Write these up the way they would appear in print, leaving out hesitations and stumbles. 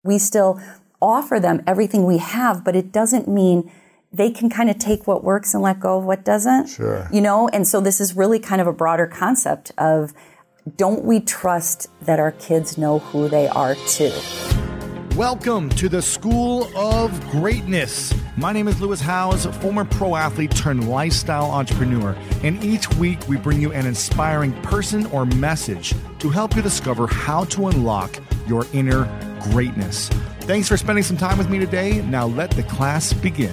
We still offer them everything we have, but it doesn't mean they can kind of take what works and let go of what doesn't. Sure. And so this is really kind of a broader concept of, don't we trust that our kids know who they are too? Welcome to the School of Greatness. My name is Lewis Howes, former pro athlete turned lifestyle entrepreneur. And each week we bring you an inspiring person or message to help you discover how to unlock your inner greatness. Thanks for spending some time with me today. Now let the class begin.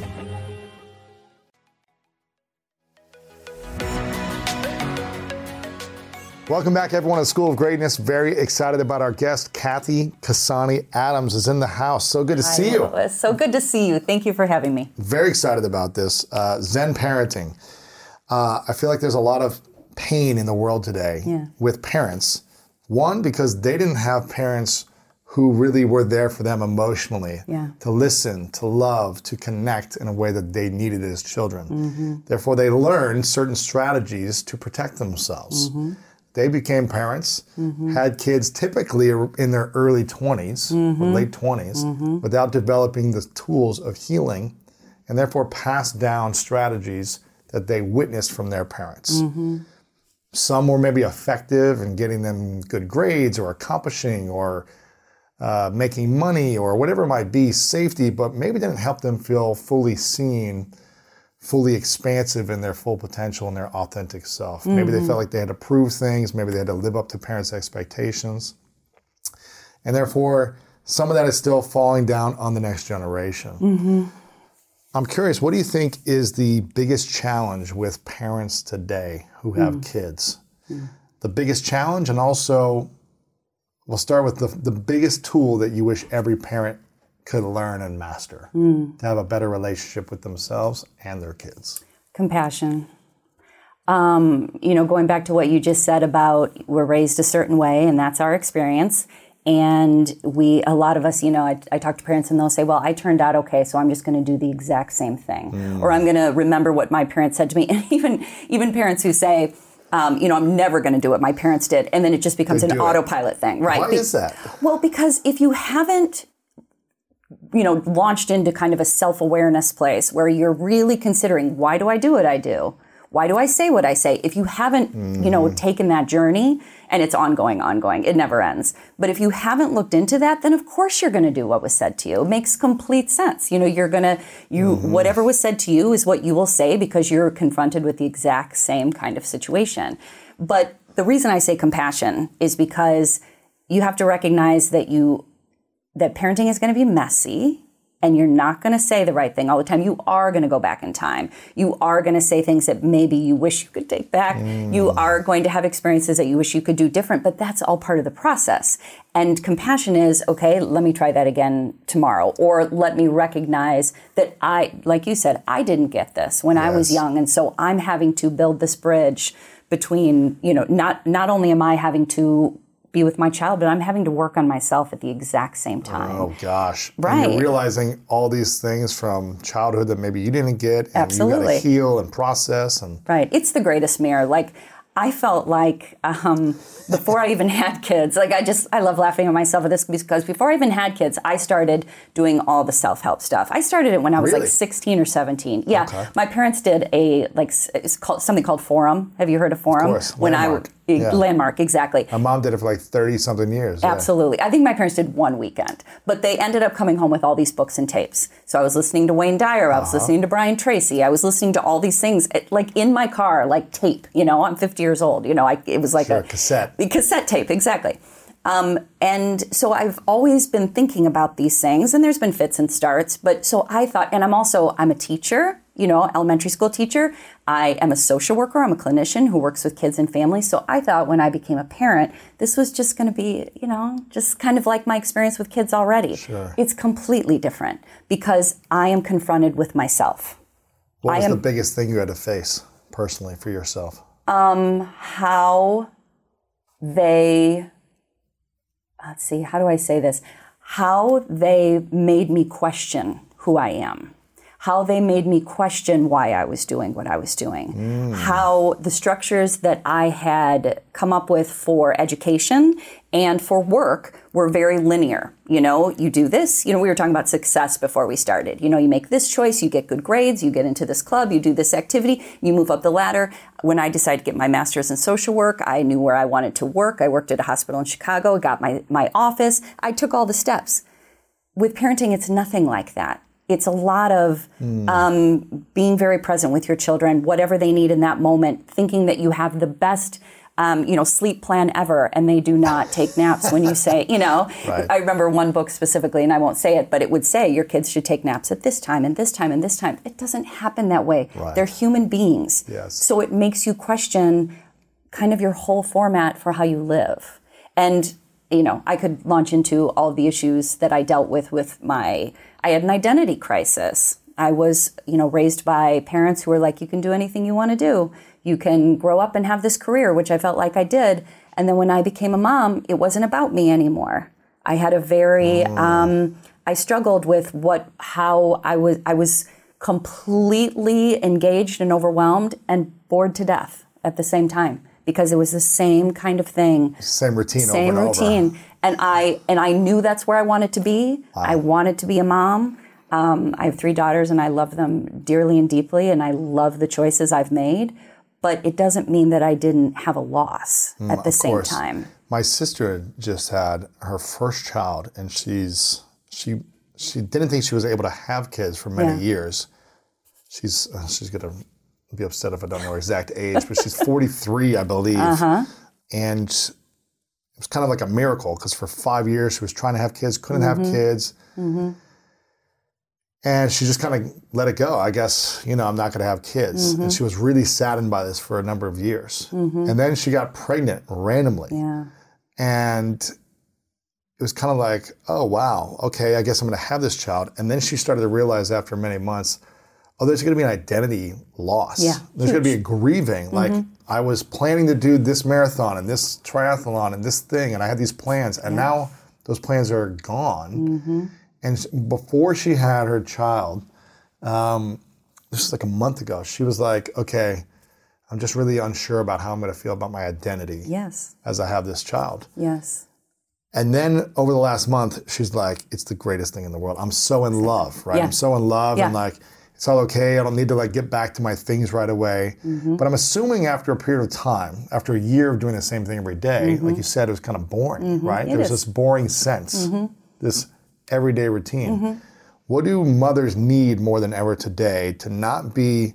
Welcome back, everyone, to School of Greatness. Very excited about our guest, Kathy Kasani Adams is in the house. So good to see you. Louis. So good to see you. Thank you for having me. Very excited about this. Zen parenting. I feel like there's a lot of pain in the world today with parents. One, because they didn't have parents who really were there for them emotionally, to listen, to love, to connect in a way that they needed as children. Therefore, they learned certain strategies to protect themselves. They became parents, had kids typically in their early 20s or late 20s without developing the tools of healing, and therefore passed down strategies that they witnessed from their parents. Some were maybe effective in getting them good grades or accomplishing or making money or whatever it might be, safety, but maybe didn't help them feel fully seen, fully expansive in their full potential and their authentic self. Maybe they felt like they had to prove things. Maybe they had to live up to parents' expectations. And therefore, some of that is still falling down on the next generation. I'm curious, what do you think is the biggest challenge with parents today who have kids? The biggest challenge, and also, we'll start with the biggest tool that you wish every parent could learn and master to have a better relationship with themselves and their kids. Compassion. Going back to what you just said about we're raised a certain way and that's our experience. And a lot of us, I talk to parents and they'll say, well, I turned out okay, so I'm just going to do the exact same thing. Or I'm going to remember what my parents said to me. And even parents who say, I'm never going to do what my parents did. And then it just becomes an autopilot thing, right? Why is that? Well, because if you haven't launched into kind of a self-awareness place where you're really considering, why do I do what I do? Why do I say what I say? If you haven't, taken that journey, and it's ongoing, it never ends. But if you haven't looked into that, then of course you're going to do what was said to you. It makes complete sense. Whatever was said to you is what you will say because you're confronted with the exact same kind of situation. But the reason I say compassion is because you have to recognize that parenting is going to be messy and you're not going to say the right thing all the time. You are going to go back in time. You are going to say things that maybe you wish you could take back. You are going to have experiences that you wish you could do different, but that's all part of the process. And compassion is, okay, let me try that again tomorrow. Or let me recognize that like you said, I didn't get this when I was young. And so I'm having to build this bridge between, not only am I having to be with my child, but I'm having to work on myself at the exact same time. Oh gosh. Right. And you're realizing all these things from childhood that maybe you didn't get, and Absolutely. you got to heal and process. Right. It's the greatest mirror. Like, I felt like before I even had kids, I love laughing at myself at this because before I even had kids, I started doing all the self-help stuff. I started it when I was like 16 or 17. Yeah. Okay. My parents did something called Forum. Have you heard of Forum? Of course. Landmark. Landmark, exactly. My mom did it for like 30-something years. Absolutely. I think my parents did one weekend, but they ended up coming home with all these books and tapes. So I was listening to Wayne Dyer, I was listening to Brian Tracy, I was listening to all these things, like in my car, like tape, I'm 50 years old, it was like a cassette. Cassette tape, exactly. And so I've always been thinking about these things, and there's been fits and starts, but so I thought, and I'm a teacher, elementary school teacher. I am a social worker. I'm a clinician who works with kids and families. So I thought when I became a parent, this was just going to be, just kind of like my experience with kids already. Sure. It's completely different because I am confronted with myself. What was the biggest thing you had to face personally for yourself? How they, how do I say this? How they made me question who I am. how they made me question why I was doing what I was doing, how the structures that I had come up with for education and for work were very linear. You know, you do this, we were talking about success before we started. You make this choice, you get good grades, you get into this club, you do this activity, you move up the ladder. When I decided to get my master's in social work, I knew where I wanted to work. I worked at a hospital in Chicago, got my office. I took all the steps. With parenting, it's nothing like that. It's a lot of being very present with your children, whatever they need in that moment, thinking that you have the best, sleep plan ever, and they do not take naps when you say, Right. I remember one book specifically, and I won't say it, but it would say your kids should take naps at this time and this time and this time. It doesn't happen that way. Right. They're human beings. Yes. So it makes you question kind of your whole format for how you live. And I could launch into all the issues that I dealt with I had an identity crisis. I was, raised by parents who were like, you can do anything you want to do. You can grow up and have this career, which I felt like I did. And then when I became a mom, it wasn't about me anymore. I had a very, I struggled with how I was completely engaged and overwhelmed and bored to death at the same time. Because it was the same kind of thing. Same routine over and over. And I knew that's where I wanted to be. Wow. I wanted to be a mom. I have 3 daughters and I love them dearly and deeply, and I love the choices I've made. But it doesn't mean that I didn't have a loss at the same time. My sister just had her first child, and she didn't think she was able to have kids for many years. She's going to be upset if I don't know her exact age, but she's 43, I believe. And it was kind of like a miracle, because for 5 years she was trying to have kids, couldn't have kids. And she just kind of let it go. I guess, I'm not going to have kids. And she was really saddened by this for a number of years. And then she got pregnant randomly. Yeah. And it was kind of like, oh, wow, okay, I guess I'm going to have this child. And then she started to realize after many months, there's going to be an identity loss. Yeah, there's going to be a grieving. Like, I was planning to do this marathon and this triathlon and this thing, and I had these plans, and now those plans are gone. And before she had her child, this was like a month ago, she was like, okay, I'm just really unsure about how I'm going to feel about my identity as I have this child. Yes. And then over the last month, she's like, it's the greatest thing in the world. I'm so in love, right? I'm so in love, and like, it's all okay. I don't need to get back to my things right away. But I'm assuming after a period of time, after a year of doing the same thing every day, like you said, it was kind of boring, right? There was this boring sense, this everyday routine. What do mothers need more than ever today to not be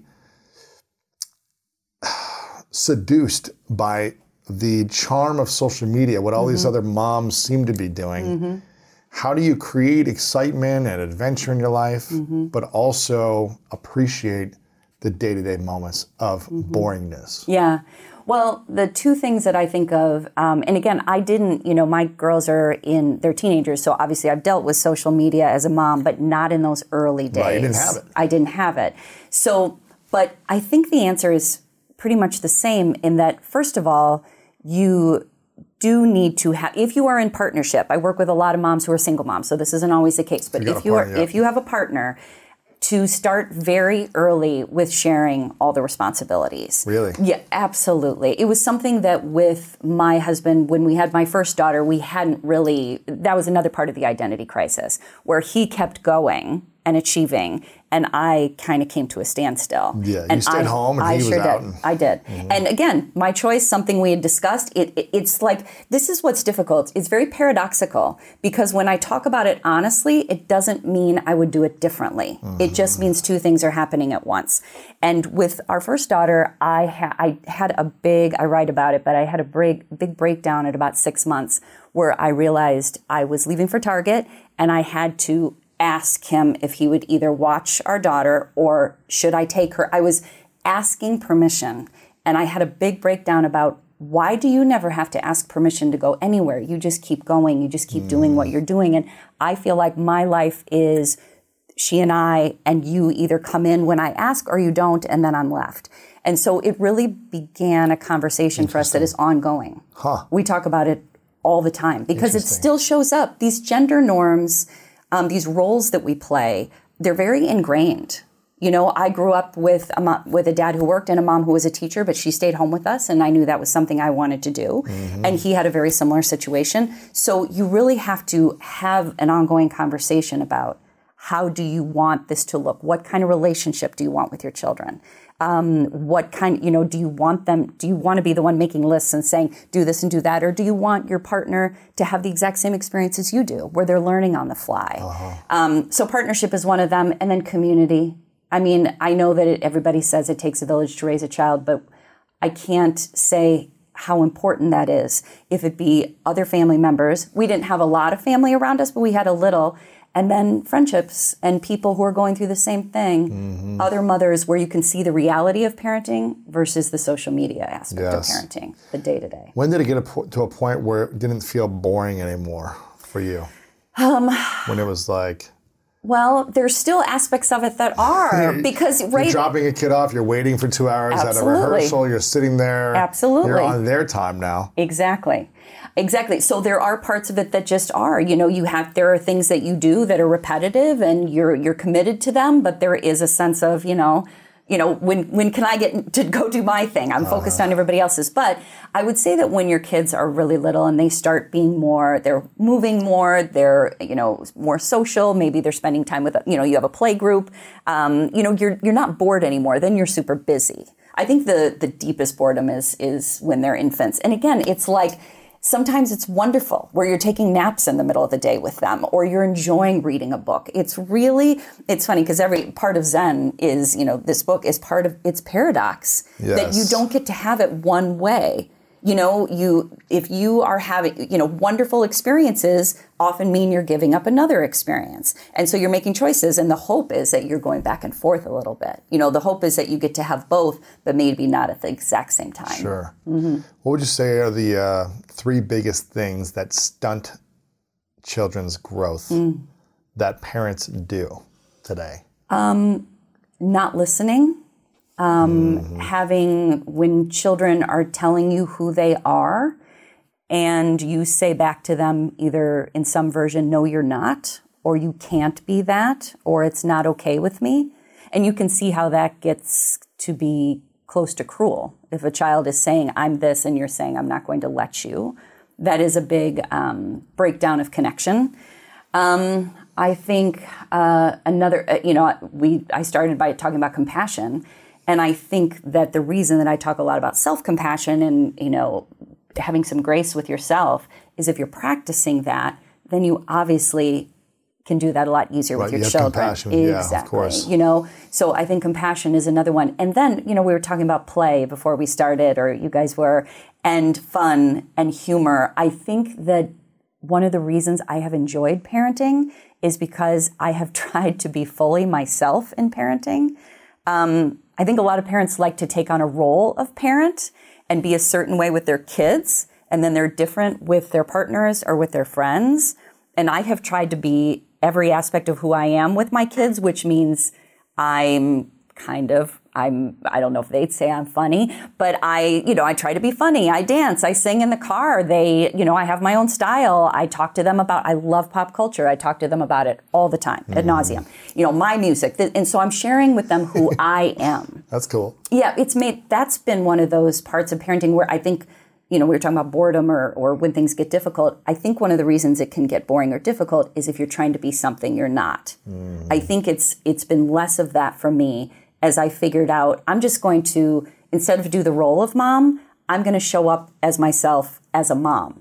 seduced by the charm of social media, what all these other moms seem to be doing? How do you create excitement and adventure in your life, but also appreciate the day-to-day moments of boringness? Yeah. Well, the 2 things that I think of, and again, I didn't, my girls they're teenagers, so obviously I've dealt with social media as a mom, but not in those early days. Right, you didn't have it. I didn't have it. So, but I think the answer is pretty much the same in that, first of all, you do need to have, if you are in partnership, I work with a lot of moms who are single moms, so this isn't always the case, but if you have a partner, to start very early with sharing all the responsibilities. Really? Yeah, absolutely. It was something that with my husband, when we had my first daughter, we hadn't really, that was another part of the identity crisis, where he kept going and achieving, and I kind of came to a standstill. Yeah, you stayed home and he was out. I did. And again, my choice, something we had discussed, it's like, this is what's difficult. It's very paradoxical, because when I talk about it honestly, it doesn't mean I would do it differently. It just means 2 things are happening at once. And with our first daughter, I write about it, but I had a big breakdown at about 6 months, where I realized I was leaving for Target, and I had to ask him if he would either watch our daughter or should I take her. I was asking permission, and I had a big breakdown about, why do you never have to ask permission to go anywhere? You just keep going. You just keep doing what you're doing. And I feel like my life is she and I, and you either come in when I ask or you don't, and then I'm left. And so it really began a conversation for us that is ongoing. We talk about it all the time because it still shows up. These gender norms, these roles that we play, they're very ingrained. I grew up with a dad who worked and a mom who was a teacher, but she stayed home with us, and I knew that was something I wanted to do. And he had a very similar situation. So you really have to have an ongoing conversation about how do you want this to look? What kind of relationship do you want with your children? What kind, do you want to be the one making lists and saying, do this and do that? Or do you want your partner to have the exact same experience as you do, where they're learning on the fly? So partnership is one of them. And then community. I mean, I know that everybody says it takes a village to raise a child, but I can't say how important that is. If it be other family members, we didn't have a lot of family around us, but we had a little. And then friendships and people who are going through the same thing. Other mothers where you can see the reality of parenting versus the social media aspect of parenting, the day-to-day. When did it get to a point where it didn't feel boring anymore for you? When it was like... Well, there's still aspects of it that are, because you're dropping a kid off, you're waiting for 2 hours at a rehearsal, you're sitting there. Absolutely. You're on their time now. Exactly. So there are parts of it that just are, there are things that you do that are repetitive and you're committed to them, but there is a sense of, when can I get to go do my thing? I'm focused on everybody else's. But I would say that when your kids are really little and they start being they're moving more, they're, more social, maybe they're spending time with, you have a play group, you're not bored anymore. Then you're super busy. I think the deepest boredom is when they're infants. And again, it's like, sometimes it's wonderful where you're taking naps in the middle of the day with them, or you're enjoying reading a book. It's funny because every part of Zen is, this book is part of its paradox, that you don't get to have it one way. If you are having, wonderful experiences often mean you're giving up another experience. And so you're making choices. And the hope is that you're going back and forth a little bit. The hope is that you get to have both, but maybe not at the exact same time. Sure. What would you say are the 3 biggest things that stunt children's growth that parents do today? Not listening. Having, when children are telling you who they are and you say back to them either in some version, no, you're not, or you can't be that, or it's not okay with me. And you can see how that gets to be close to cruel. If a child is saying, I'm this, and you're saying, I'm not going to let you, that is a big breakdown of connection. I think another, I started by talking about compassion. And I think that the reason that I talk a lot about self-compassion and, having some grace with yourself is if you're practicing that, then you obviously can do that a lot easier with your children. Compassion. Exactly. Yeah, of course. So I think compassion is another one. And then, we were talking about play before we started, or you guys were, and fun and humor. I think that one of the reasons I have enjoyed parenting is because I have tried to be fully myself in parenting. I think a lot of parents like to take on a role of parent and be a certain way with their kids, and then they're different with their partners or with their friends. And I have tried to be every aspect of who I am with my kids, which means I don't know if they'd say I'm funny, but I try to be funny. I dance, I sing in the car. I have my own style. I talk to them I love pop culture. I talk to them about it all the time, ad nauseum. My music. And so I'm sharing with them who I am. That's cool. Yeah, that's been one of those parts of parenting where I think, we were talking about boredom or when things get difficult. I think one of the reasons it can get boring or difficult is if you're trying to be something you're not. I think it's been less of that for me as I figured out, I'm just going to, instead of do the role of mom, I'm going to show up as myself as a mom.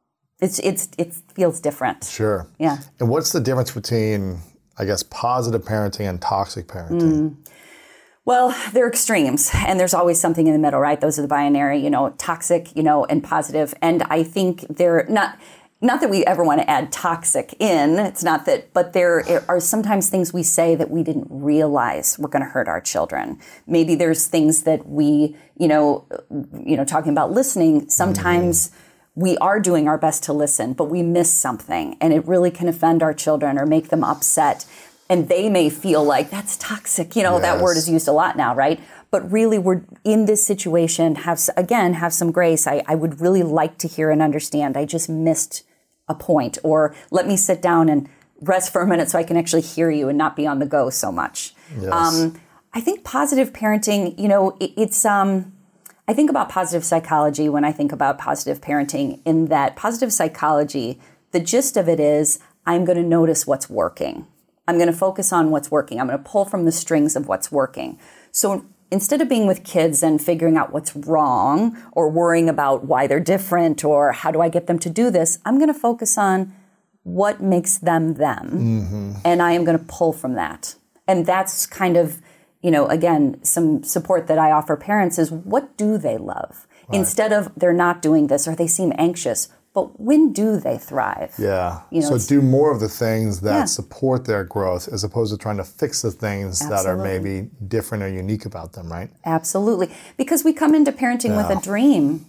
It feels different. Sure. Yeah. And what's the difference between, I guess, positive parenting and toxic parenting? Well, they're extremes, and there's always something in the middle, right? Those are the binary, toxic, and positive. And I think they're not that we ever want to add toxic in. It's not that, but there are sometimes things we say that we didn't realize were going to hurt our children. Maybe there's things that we, talking about listening, sometimes we are doing our best to listen, but we miss something, and it really can offend our children or make them upset. And they may feel like that's toxic. That word is used a lot now, right? But really, we're in this situation, have some grace. I would really like to hear and understand. I just missed a point, or let me sit down and rest for a minute so I can actually hear you and not be on the go so much. Yes. I think positive parenting, it's, I think about positive psychology when I think about positive parenting, in that positive psychology, the gist of it is I'm going to notice what's working. I'm going to focus on what's working. I'm going to pull from the strings of what's working. So instead of being with kids and figuring out what's wrong or worrying about why they're different or how do I get them to do this, I'm going to focus on what makes them them. And I am going to pull from that. And that's kind of, again, some support that I offer parents is, what do they love? Right. Instead of they're not doing this or they seem anxious, but when do they thrive? Yeah. So do more of the things that support their growth as opposed to trying to fix the things that are maybe different or unique about them, right? Absolutely. Because we come into parenting with a dream,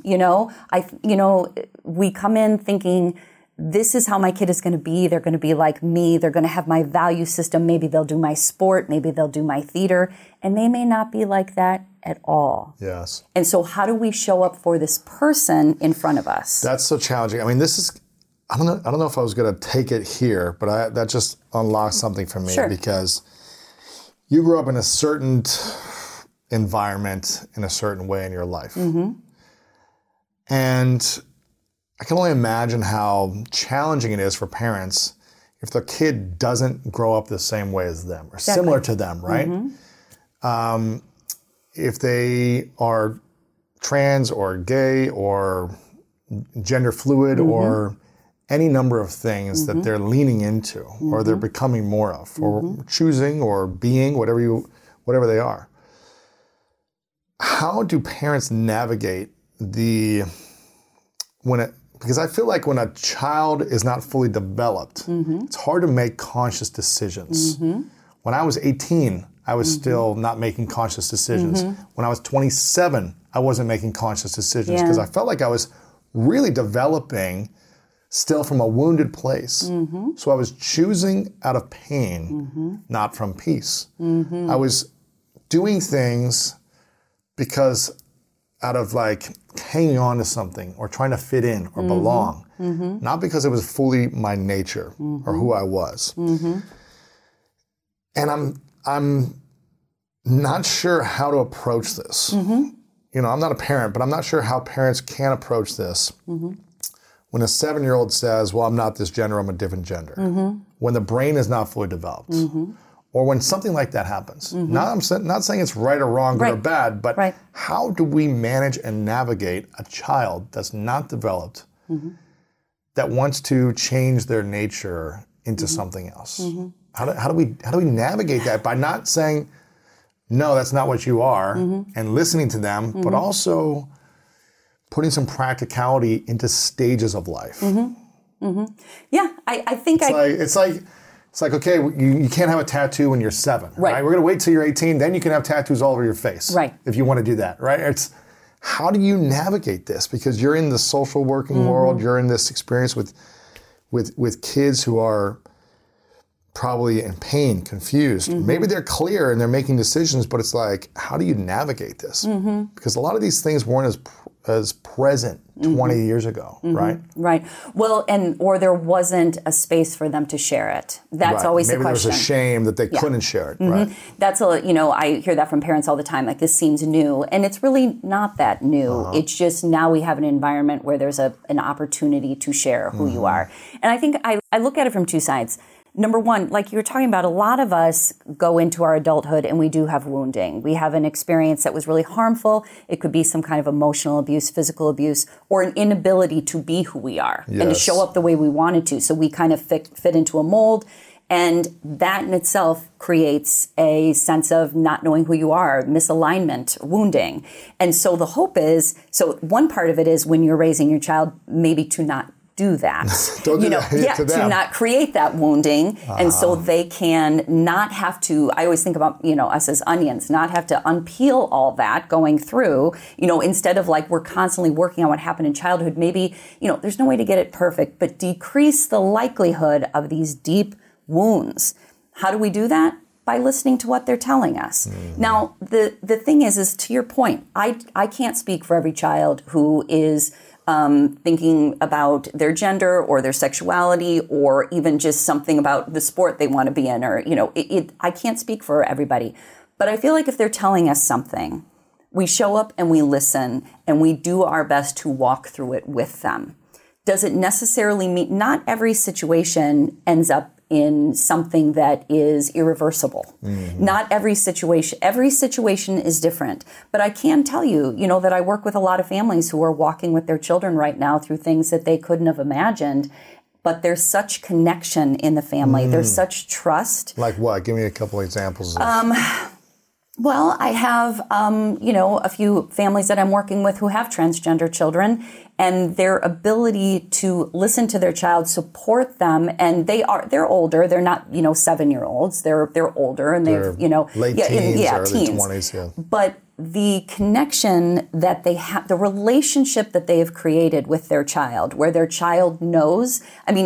we come in thinking, this is how my kid is going to be. They're going to be like me. They're going to have my value system. Maybe they'll do my sport. Maybe they'll do my theater. And they may not be like that at all. Yes. And so how do we show up for this person in front of us? That's so challenging. I mean, this is, I don't know if I was going to take it here, but that just unlocked something for me. Sure. Because you grew up in a certain environment in a certain way in your life. And I can only imagine how challenging it is for parents if their kid doesn't grow up the same way as them or similar to them, right? If they are trans or gay or gender fluid or any number of things that they're leaning into or they're becoming more of or choosing or being, whatever they are. How do parents navigate because I feel like when a child is not fully developed, it's hard to make conscious decisions. When I was 18, I was still not making conscious decisions. When I was 27, I wasn't making conscious decisions because I felt like I was really developing still from a wounded place. So I was choosing out of pain, not from peace. I was doing things because out of like hanging on to something or trying to fit in or belong, not because it was fully my nature or who I was. And I'm not sure how to approach this. I'm not a parent, but I'm not sure how parents can approach this. When a 7-year-old says, well, I'm not this gender, I'm a different gender. When the brain is not fully developed. Or when something like that happens. I'm not saying it's right or wrong, good or bad, but how do we manage and navigate a child that's not developed, that wants to change their nature into something else? How do we navigate that by not saying, no, that's not what you are, and listening to them, but also putting some practicality into stages of life? Yeah, I think It's like, okay, you can't have a tattoo when you're 7, right? We're going to wait till you're 18, then you can have tattoos all over your face, if you want to do that, right? It's how do you navigate this? Because you're in the social working world, you're in this experience with kids who are probably in pain, confused. Maybe they're clear and they're making decisions, but it's like, how do you navigate this? Because a lot of these things weren't as present 20 years ago, right? Right. Well, or there wasn't a space for them to share it. That's always the question. Maybe there was a shame that they couldn't share it, right? That's I hear that from parents all the time, like, this seems new. And it's really not that new. It's just now we have an environment where there's an opportunity to share who you are. And I think I look at it from two sides. Number one, like you were talking about, a lot of us go into our adulthood and we do have wounding. We have an experience that was really harmful. It could be some kind of emotional abuse, physical abuse, or an inability to be who we are and to show up the way we wanted to. So we kind of fit into a mold. And that in itself creates a sense of not knowing who you are, misalignment, wounding. And so the hope is, one part of it is when you're raising your child, maybe to not do that. To not create that wounding. And so they can not have to, I always think about, us as onions, not have to unpeel all that going through, instead of like we're constantly working on what happened in childhood, maybe, there's no way to get it perfect, but decrease the likelihood of these deep wounds. How do we do that? By listening to what they're telling us. Now, the thing is to your point, I can't speak for every child who is thinking about their gender or their sexuality or even just something about the sport they want to be in, or, I can't speak for everybody. But I feel like if they're telling us something, we show up and we listen and we do our best to walk through it with them. Does it necessarily mean not every situation ends up in something that is irreversible? Not every situation is different. But I can tell you, that I work with a lot of families who are walking with their children right now through things that they couldn't have imagined. But there's such connection in the family. There's such trust. Like what? Give me a couple examples. Well, I have, a few families that I'm working with who have transgender children, and their ability to listen to their child, support them, and they're older. They're not, 7-year-olds. They're older, and They're late teens, early teens. 20s, yeah. But the connection that they have, the relationship that they have created with their child, where their child knows,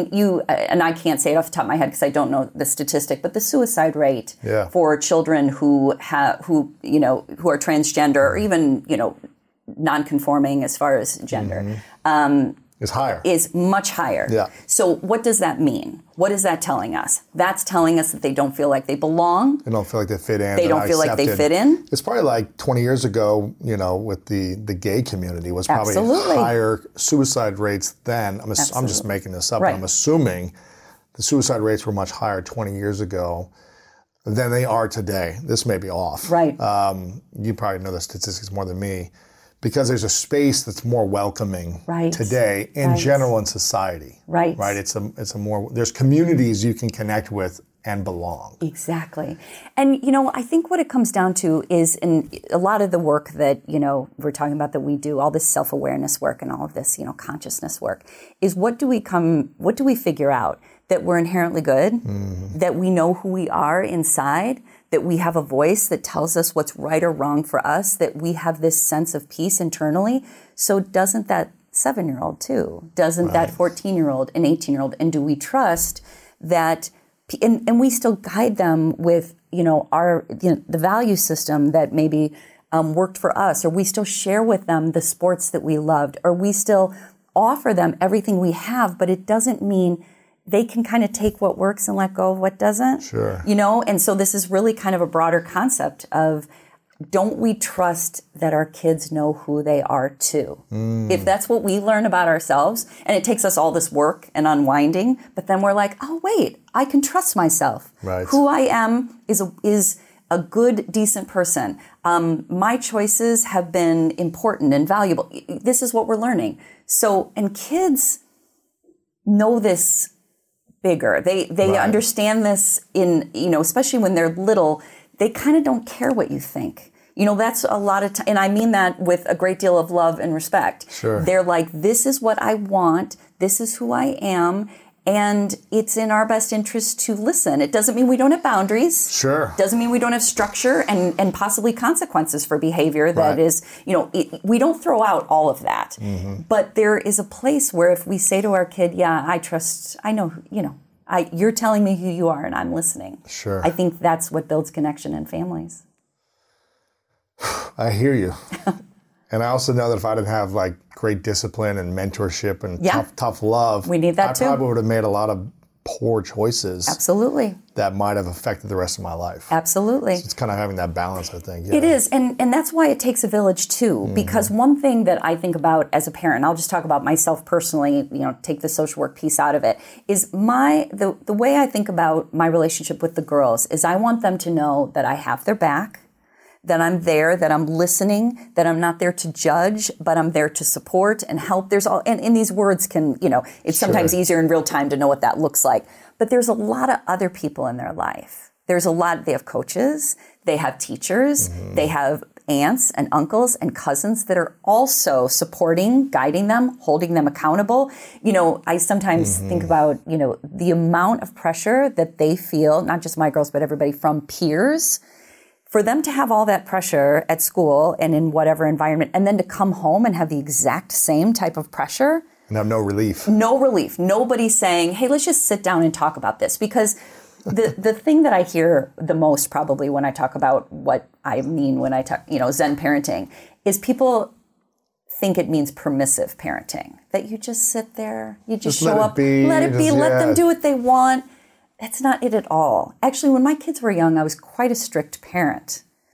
and I can't say it off the top of my head because I don't know the statistic, but the suicide rate for children who are transgender or even, non-conforming as far as gender, is higher. Is much higher. Yeah. So what does that mean? What is that telling us? That's telling us that they don't feel like they belong. They don't feel like they fit in. They don't feel like they fit in. It's probably like 20 years ago, with the gay community was probably higher suicide rates then. I'm just making this up. Right. I'm assuming the suicide rates were much higher 20 years ago than they are today. This may be off. Right. You probably know the statistics more than me. Because there's a space that's more welcoming today in general in society. Right. It's a more, there's communities you can connect with and belong. Exactly. And, I think what it comes down to is in a lot of the work that, we're talking about that we do, all this self-awareness work and all of this, consciousness work, is what do we figure out? That we're inherently good, that we know who we are inside, that we have a voice that tells us what's right or wrong for us, that we have this sense of peace internally. So doesn't that 7-year-old too? Doesn't that 14-year-old and 18-year-old? And do we trust that, and we still guide them with, the value system that maybe worked for us, or we still share with them the sports that we loved, or we still offer them everything we have, but it doesn't mean they can kind of take what works and let go of what doesn't. Sure. And so this is really kind of a broader concept of, don't we trust that our kids know who they are too? If that's what we learn about ourselves, and it takes us all this work and unwinding, but then we're like, oh wait, I can trust myself. Right. Who I am is a good, decent person. My choices have been important and valuable. This is what we're learning. So, and kids know this bigger. They understand this in, especially when they're little, they kind of don't care what you think. That's a lot of time, and I mean that with a great deal of love and respect. Sure. They're like, this is what I want, this is who I am, and it's in our best interest to listen. It doesn't mean we don't have boundaries. Sure. Doesn't mean we don't have structure and possibly consequences for behavior that is, we don't throw out all of that. But there is a place where if we say to our kid, yeah, I know, you're telling me who you are and I'm listening. Sure. I think that's what builds connection in families. I hear you. And I also know that if I didn't have like great discipline and mentorship and tough love, we need that too. I probably would have made a lot of poor choices. Absolutely. That might have affected the rest of my life. Absolutely. So it's kind of having that balance, I think. It is. And that's why it takes a village too. Because one thing that I think about as a parent, I'll just talk about myself personally, take the social work piece out of it, is the way I think about my relationship with the girls is I want them to know that I have their back, that I'm there, that I'm listening, that I'm not there to judge, but I'm there to support and help. And these words can, it's sometimes easier in real time to know what that looks like. But there's a lot of other people in their life. They have coaches, they have teachers, they have aunts and uncles and cousins that are also supporting, guiding them, holding them accountable. I sometimes think about, the amount of pressure that they feel, not just my girls, but everybody, from peers. For them to have all that pressure at school and in whatever environment, and then to come home and have the exact same type of pressure. And have no relief. No relief. Nobody's saying, hey, let's just sit down and talk about this. Because the thing that I hear the most probably when I talk about what I mean when I talk, Zen parenting, is people think it means permissive parenting. That you just sit there, you just show up, let it be, let them do what they want. That's not it at all. Actually, when my kids were young, I was quite a strict parent.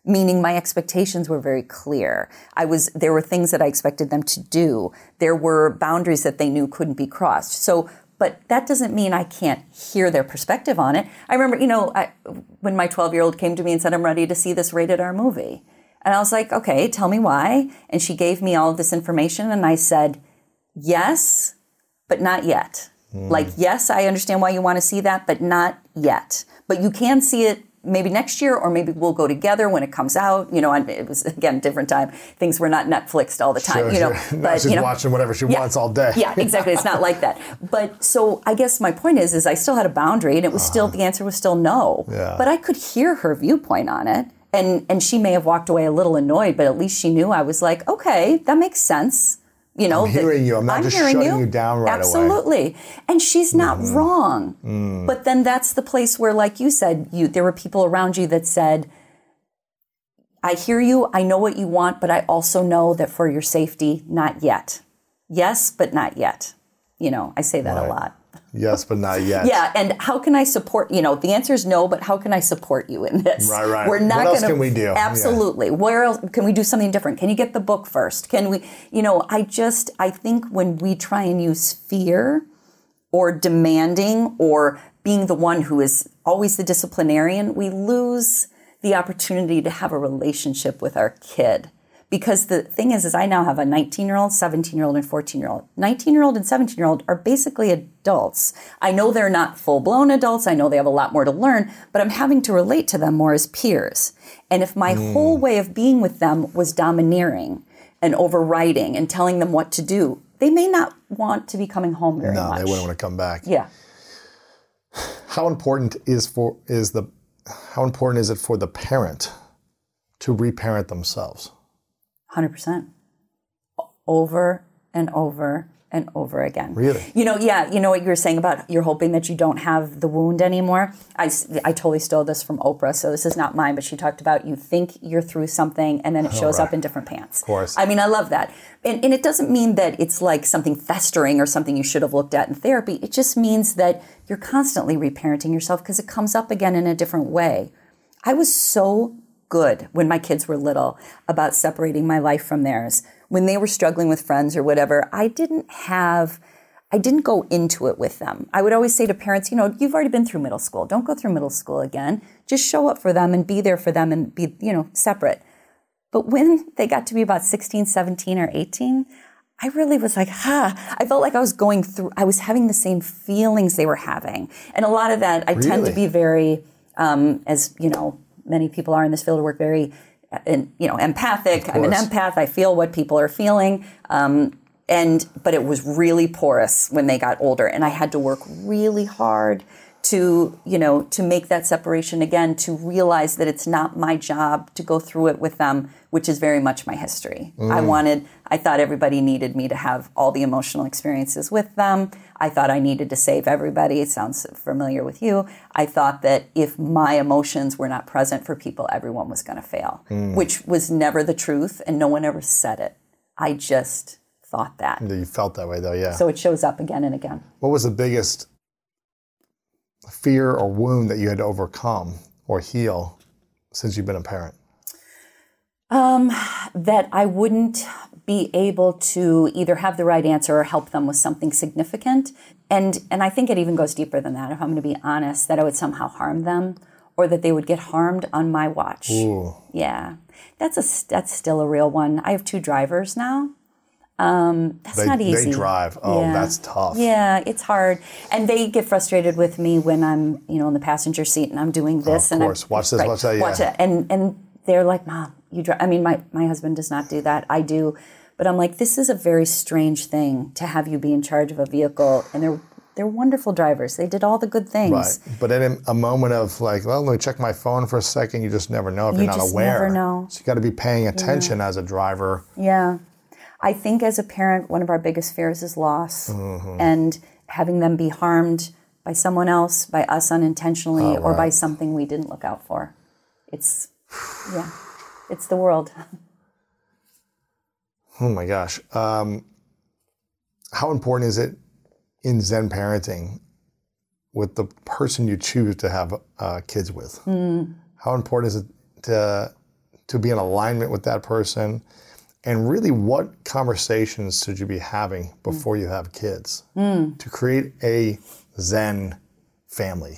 Meaning my expectations were very clear. There were things that I expected them to do. There were boundaries that they knew couldn't be crossed. So, but that doesn't mean I can't hear their perspective on it. I remember, when my 12-year-old came to me and said, I'm ready to see this rated R movie. And I was like, okay, tell me why. And she gave me all of this information and I said, yes, but not yet. Like, yes, I understand why you want to see that, but not yet. But you can see it maybe next year, or maybe we'll go together when it comes out. And it was, again, different time. Things were not Netflixed all the time. Sure. But she's watching whatever she wants all day. Yeah, exactly. It's not like that. But so I guess my point is I still had a boundary, and it was still, the answer was still no. Yeah. But I could hear her viewpoint on it, and she may have walked away a little annoyed, but at least she knew I was like, okay, that makes sense. I'm hearing you. I'm not just shutting you down right away. Absolutely. And she's not wrong. But then that's the place where, like you said, there were people around you that said, I hear you, I know what you want, but I also know that for your safety, not yet. Yes, but not yet. I say that a lot. Yes, but not yet. Yeah, and how can I support, the answer is no, but how can I support you in this? Right. We're not what else can we do? Absolutely. Yeah. Where else can we do something different? Can you get the book first? Can we, I think when we try and use fear or demanding or being the one who is always the disciplinarian, we lose the opportunity to have a relationship with our kid. Because the thing is I now have a 19-year-old, 17-year-old, and 14-year-old. 19-year-old and 17-year-old are basically adults. I know they're not full-blown adults. I know they have a lot more to learn, but I'm having to relate to them more as peers. And if my whole way of being with them was domineering and overriding and telling them what to do, they may not want to be coming home very much. No, they wouldn't want to come back. Yeah. How important is it for the parent to reparent themselves? 100%. Over and over and over again. Really? You know what you were saying about you're hoping that you don't have the wound anymore? I totally stole this from Oprah, so this is not mine, but she talked about you think you're through something and then it shows up in different pants. Of course. I mean, I love that. And it doesn't mean that it's like something festering or something you should have looked at in therapy. It just means that you're constantly reparenting yourself because it comes up again in a different way. I was so good when my kids were little about separating my life from theirs. When they were struggling with friends or whatever, I didn't go into it with them. I would always say to parents, you've already been through middle school. Don't go through middle school again. Just show up for them and be there for them and be, separate. But when they got to be about 16, 17, or 18, I really was like, I felt like I was having the same feelings they were having. And a lot of that, I tend to be very, many people are in this field of work, very, empathic. I'm an empath. I feel what people are feeling. But it was really porous when they got older, and I had to work really hard to make that separation again, to realize that it's not my job to go through it with them, which is very much my history. I thought everybody needed me to have all the emotional experiences with them. I thought I needed to save everybody. It sounds familiar with you. I thought that if my emotions were not present for people, everyone was going to fail, which was never the truth, and no one ever said it. I just thought that. You felt that way, though, yeah. So it shows up again and again. What was the biggest fear or wound that you had to overcome or heal since you've been a parent? That I wouldn't be able to either have the right answer or help them with something significant. And I think it even goes deeper than that, if I'm going to be honest, that I would somehow harm them or that they would get harmed on my watch. Ooh. Yeah. That's still a real one. I have 2 drivers now. That's not easy. They drive. Oh, yeah. That's tough. Yeah, it's hard. And they get frustrated with me when I'm, in the passenger seat and I'm doing this. Of course. Watch this, watch that. Watch it. And they're like, Mom, you drive. I mean, my husband does not do that. I do. But I'm like, this is a very strange thing to have you be in charge of a vehicle. And they're wonderful drivers. They did all the good things. Right. But in a moment of like, well, let me check my phone for a second, you just never know if you're not aware. You never know. So you got to be paying attention as a driver. Yeah. I think as a parent, one of our biggest fears is loss. Mm-hmm. And having them be harmed by someone else, by us unintentionally, or by something we didn't look out for. It's the world. Oh my gosh. How important is it in Zen parenting with the person you choose to have kids with? How important is it to be in alignment with that person? And really, what conversations should you be having before you have kids to create a Zen family?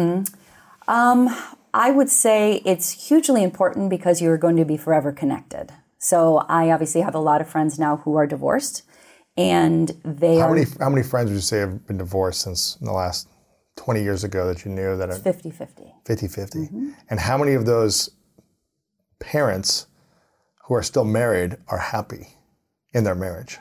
I would say it's hugely important because you're going to be forever connected. So I obviously have a lot of friends now who are divorced, and How many friends would you say have been divorced since in the last 20 years ago that you knew that? It's 50-50. 50-50. And how many of those parents who are still married are happy in their marriage?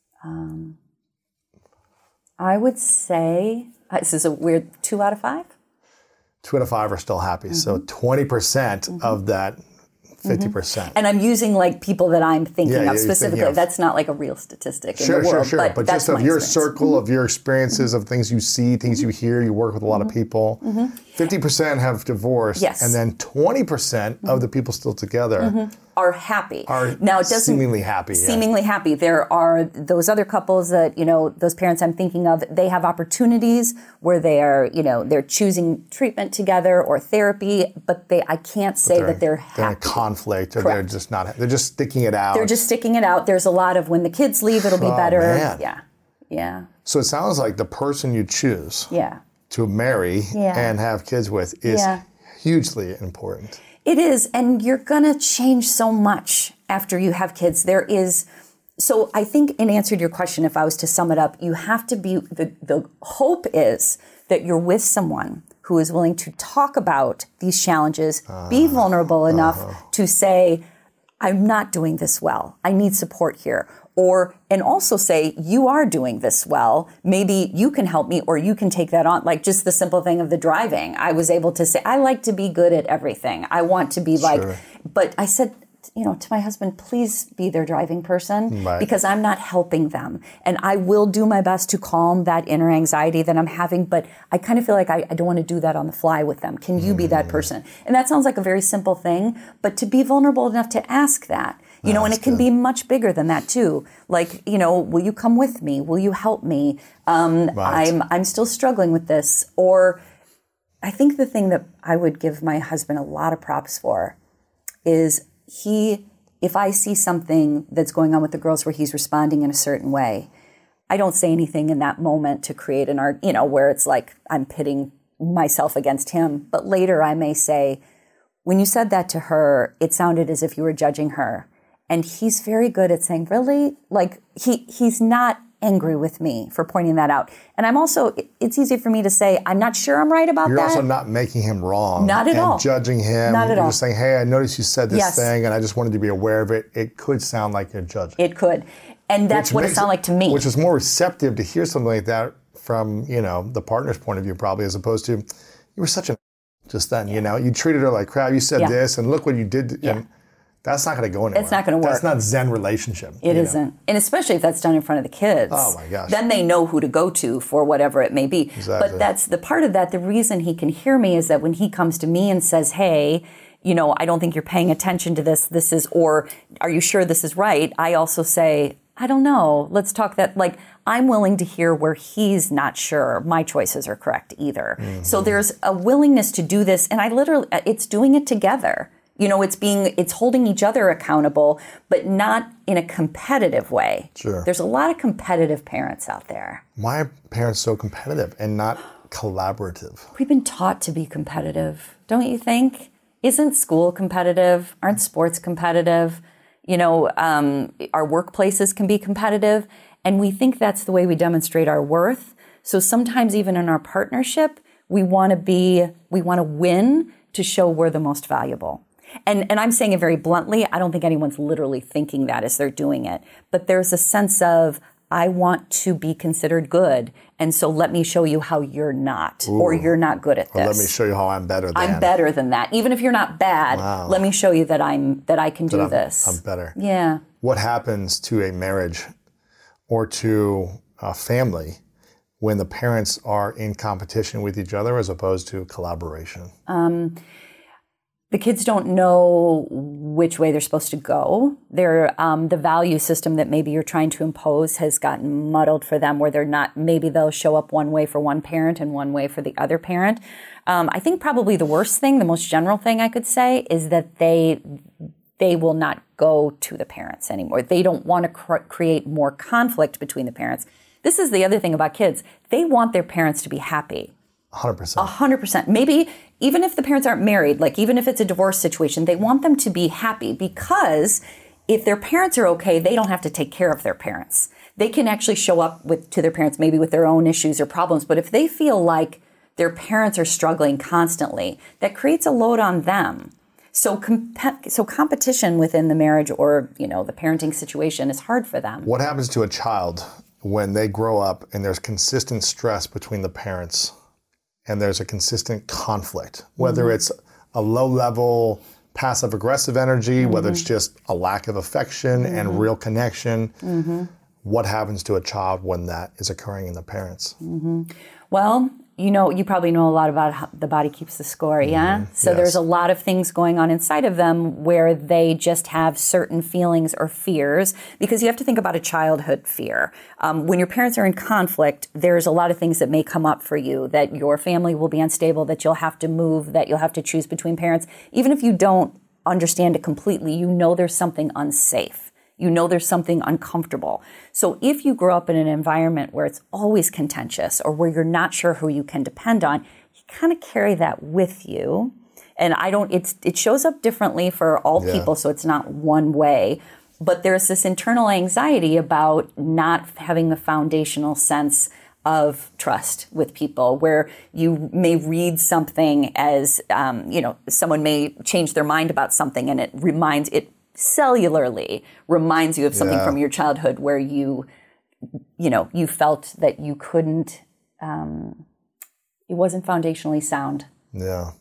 I would say, this is a weird 2 out of 5. 2 out of 5 are still happy. So 20% of that 50%. And I'm using like people that I'm thinking Yeah, of you're specifically. thinking of- That's not like a real statistic in Sure, the world. sure. But that's just of my your experience. circle, of your experiences, of things you see, things you hear, you work with a lot of people. 50% have divorced, Yes. and then 20% of the people still together Are happy. are Now it doesn't seemingly happy. yeah. seemingly happy. There are those other couples that, those parents I'm thinking of, they have opportunities where they are, they're choosing treatment together or therapy, but I can't say that they're happy. They're in conflict, or Correct. they're just not. They're just sticking it out. They're just sticking it out. There's a lot of when the kids leave, it'll be better. Man. Yeah. Yeah. So it sounds like the person you choose Yeah. to marry Yeah. and have kids with is Yeah. hugely important. It is, and you're going to change so much after you have kids. So I think in answer to your question, if I was to sum it up, you have to be, the hope is that you're with someone who is willing to talk about these challenges, be vulnerable enough to say, I'm not doing this well. I need support here. And also say, you are doing this well. Maybe you can help me, or you can take that on. Like just the simple thing of the driving. I was able to say, I like to be good at everything. I want to be but I said, to my husband, please be their driving person because I'm not helping them. And I will do my best to calm that inner anxiety that I'm having, but I kind of feel like I don't want to do that on the fly with them. Can you be that person? And that sounds like a very simple thing, but to be vulnerable enough to ask that, and it can be much bigger than that too. Like, will you come with me? Will you help me? I'm still struggling with this. Or I think the thing that I would give my husband a lot of props for is if I see something that's going on with the girls where he's responding in a certain way, I don't say anything in that moment to create an art, where it's like I'm pitting myself against him. But later I may say, when you said that to her, it sounded as if you were judging her. And he's very good at saying, really? Like he's not angry with me for pointing that out. And I'm also, it's easy for me to say, I'm not sure I'm right about You're that. also not making him wrong. Not at all. Judging him. Not at You're all. just saying, hey, I noticed you said this Yes. thing and I just wanted to be aware of it. It could sound like you're judging. It could. And that's what it sounded like to me. Which is more receptive to hear something like that from, the partner's point of view probably, as opposed to, you were such a just then, you treated her like crap. You said this and look what you did. And that's not going to go anywhere. It's not going to work. That's not Zen relationship. It isn't. And especially if that's done in front of the kids. Oh my gosh. Then they know who to go to for whatever it may be. Exactly. But that's the part of that. The reason he can hear me is that when he comes to me and says, hey, I don't think you're paying attention to this. This is, or are you sure this is right? I also say, I don't know. Let's talk that. Like, I'm willing to hear where he's not sure my choices are correct either. Mm-hmm. So there's a willingness to do this. And it's doing it together. It's holding each other accountable, but not in a competitive way. Sure. There's a lot of competitive parents out there. Why are parents so competitive and not collaborative? We've been taught to be competitive, don't you think? Isn't school competitive? Aren't sports competitive? Our workplaces can be competitive, and we think that's the way we demonstrate our worth. So sometimes even in our partnership, we want to win to show we're the most valuable. And I'm saying it very bluntly. I don't think anyone's literally thinking that as they're doing it. But there's a sense of, I want to be considered good. And so let me show you how you're not, or you're not good at this. Or let me show you how I'm better than. I'm better than that. Even if you're not bad, let me show you that I can do this. I'm better. Yeah. What happens to a marriage or to a family when the parents are in competition with each other as opposed to collaboration? The kids don't know which way they're supposed to go. The value system that maybe you're trying to impose has gotten muddled for them, where maybe they'll show up one way for one parent and one way for the other parent. I think probably the worst thing, the most general thing I could say, is that they they will not go to the parents anymore. They don't want to create more conflict between the parents. This is the other thing about kids. They want their parents to be happy. 100%. 100%. Maybe even if the parents aren't married, like even if it's a divorce situation, they want them to be happy, because if their parents are okay, they don't have to take care of their parents. They can actually show up to their parents maybe with their own issues or problems. But if they feel like their parents are struggling constantly, that creates a load on them. So competition within the marriage or, the parenting situation is hard for them. What happens to a child when they grow up and there's consistent stress between the parents and there's a consistent conflict, whether it's a low-level passive-aggressive energy, whether it's just a lack of affection and real connection? What happens to a child when that is occurring in the parents? Well, you probably know a lot about how the body keeps the score, yeah? So there's a lot of things going on inside of them where they just have certain feelings or fears, because you have to think about a childhood fear. When your parents are in conflict, there's a lot of things that may come up for you, that your family will be unstable, that you'll have to move, that you'll have to choose between parents. Even if you don't understand it completely, there's something unsafe. There's something uncomfortable. So if you grow up in an environment where it's always contentious or where you're not sure who you can depend on, you kind of carry that with you. And it shows up differently for all people, so it's not one way. But there's this internal anxiety about not having the foundational sense of trust with people, where you may read something as, someone may change their mind about something and it cellularly reminds you of something from your childhood where you felt that you couldn't, it wasn't foundationally sound. Yeah.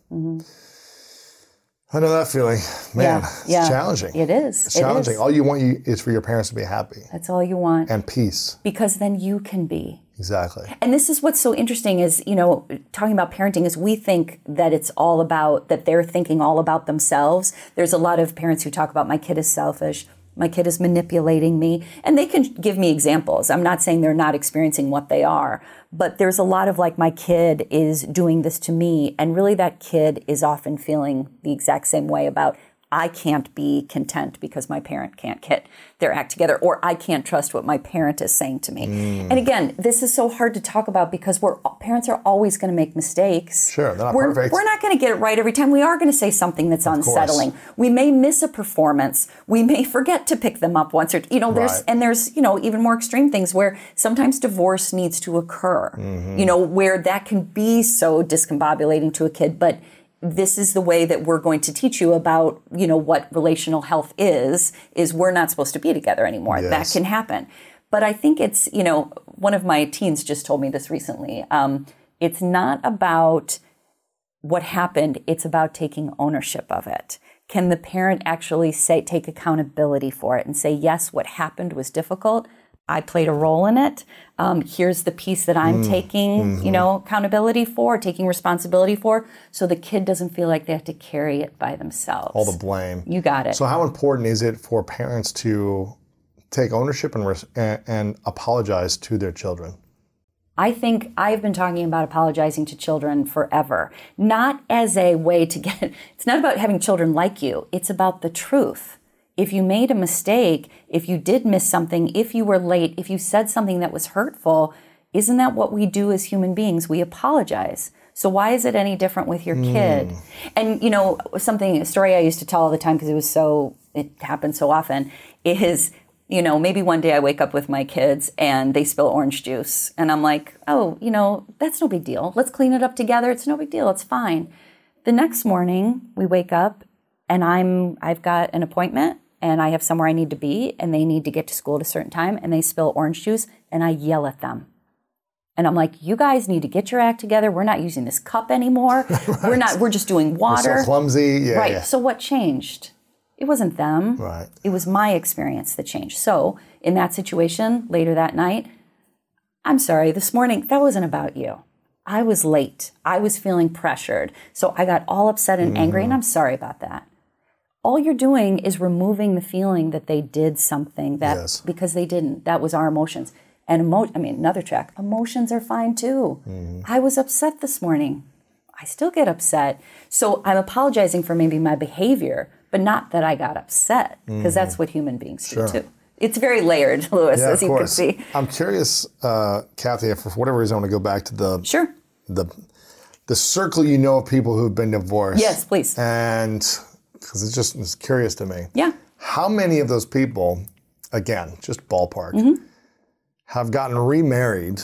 I know that feeling. Man, it's challenging. It is. It's challenging. All you want is for your parents to be happy. That's all you want. And peace. Because then you can be. Exactly. And this is what's so interesting is, talking about parenting is we think that it's all about, that they're thinking all about themselves. There's a lot of parents who talk about my kid is selfish, my kid is manipulating me, and they can give me examples. I'm not saying they're not experiencing what they are, but there's a lot of like, my kid is doing this to me. And really that kid is often feeling the exact same way about, I can't be content because my parent can't get their act together, or I can't trust what my parent is saying to me. And again, this is so hard to talk about because parents are always going to make mistakes. Sure, they're not perfect. We're not going to get it right every time. We are going to say something that's unsettling. We may miss a performance. We may forget to pick them up once, or there's even more extreme things where sometimes divorce needs to occur. Where that can be so discombobulating to a kid, but this is the way that we're going to teach you about, what relational health is we're not supposed to be together anymore. Yes. That can happen. But I think it's, one of my teens just told me this recently. It's not about what happened. It's about taking ownership of it. Can the parent actually take accountability for it and say, yes, what happened was difficult. I played a role in it. Here's the piece that I'm taking, accountability for, taking responsibility for, so the kid doesn't feel like they have to carry it by themselves. All the blame. You got it. So how important is it for parents to take ownership and apologize to their children? I think I've been talking about apologizing to children forever, not as a way to it's not about having children like you. It's about the truth. If you made a mistake, if you did miss something, if you were late, if you said something that was hurtful, isn't that what we do as human beings? We apologize. So why is it any different with your kid? And, a story I used to tell all the time because it happened so often is, maybe one day I wake up with my kids and they spill orange juice. And I'm like, oh, that's no big deal. Let's clean it up together. It's no big deal. It's fine. The next morning we wake up and I've got an appointment. And I have somewhere I need to be, and they need to get to school at a certain time, and they spill orange juice, and I yell at them. And I'm like, you guys need to get your act together. We're not using this cup anymore. Right. We're just doing water. You're so clumsy. Yeah, right. Yeah. So what changed? It wasn't them. Right. It was my experience that changed. So in that situation, later that night, I'm sorry, this morning, that wasn't about you. I was late. I was feeling pressured. So I got all upset and angry, and I'm sorry about that. All you're doing is removing the feeling that they did something because they didn't. That was our emotions. And another check. Emotions are fine too. I was upset this morning. I still get upset. So I'm apologizing for maybe my behavior, but not that I got upset, because that's what human beings do too. It's very layered, Louis, as you can see. I'm curious, Kathy, for whatever reason, I want to go back to the circle of people who've been divorced. Yes, please. And because it's curious to me. Yeah. How many of those people, again, just ballpark, have gotten remarried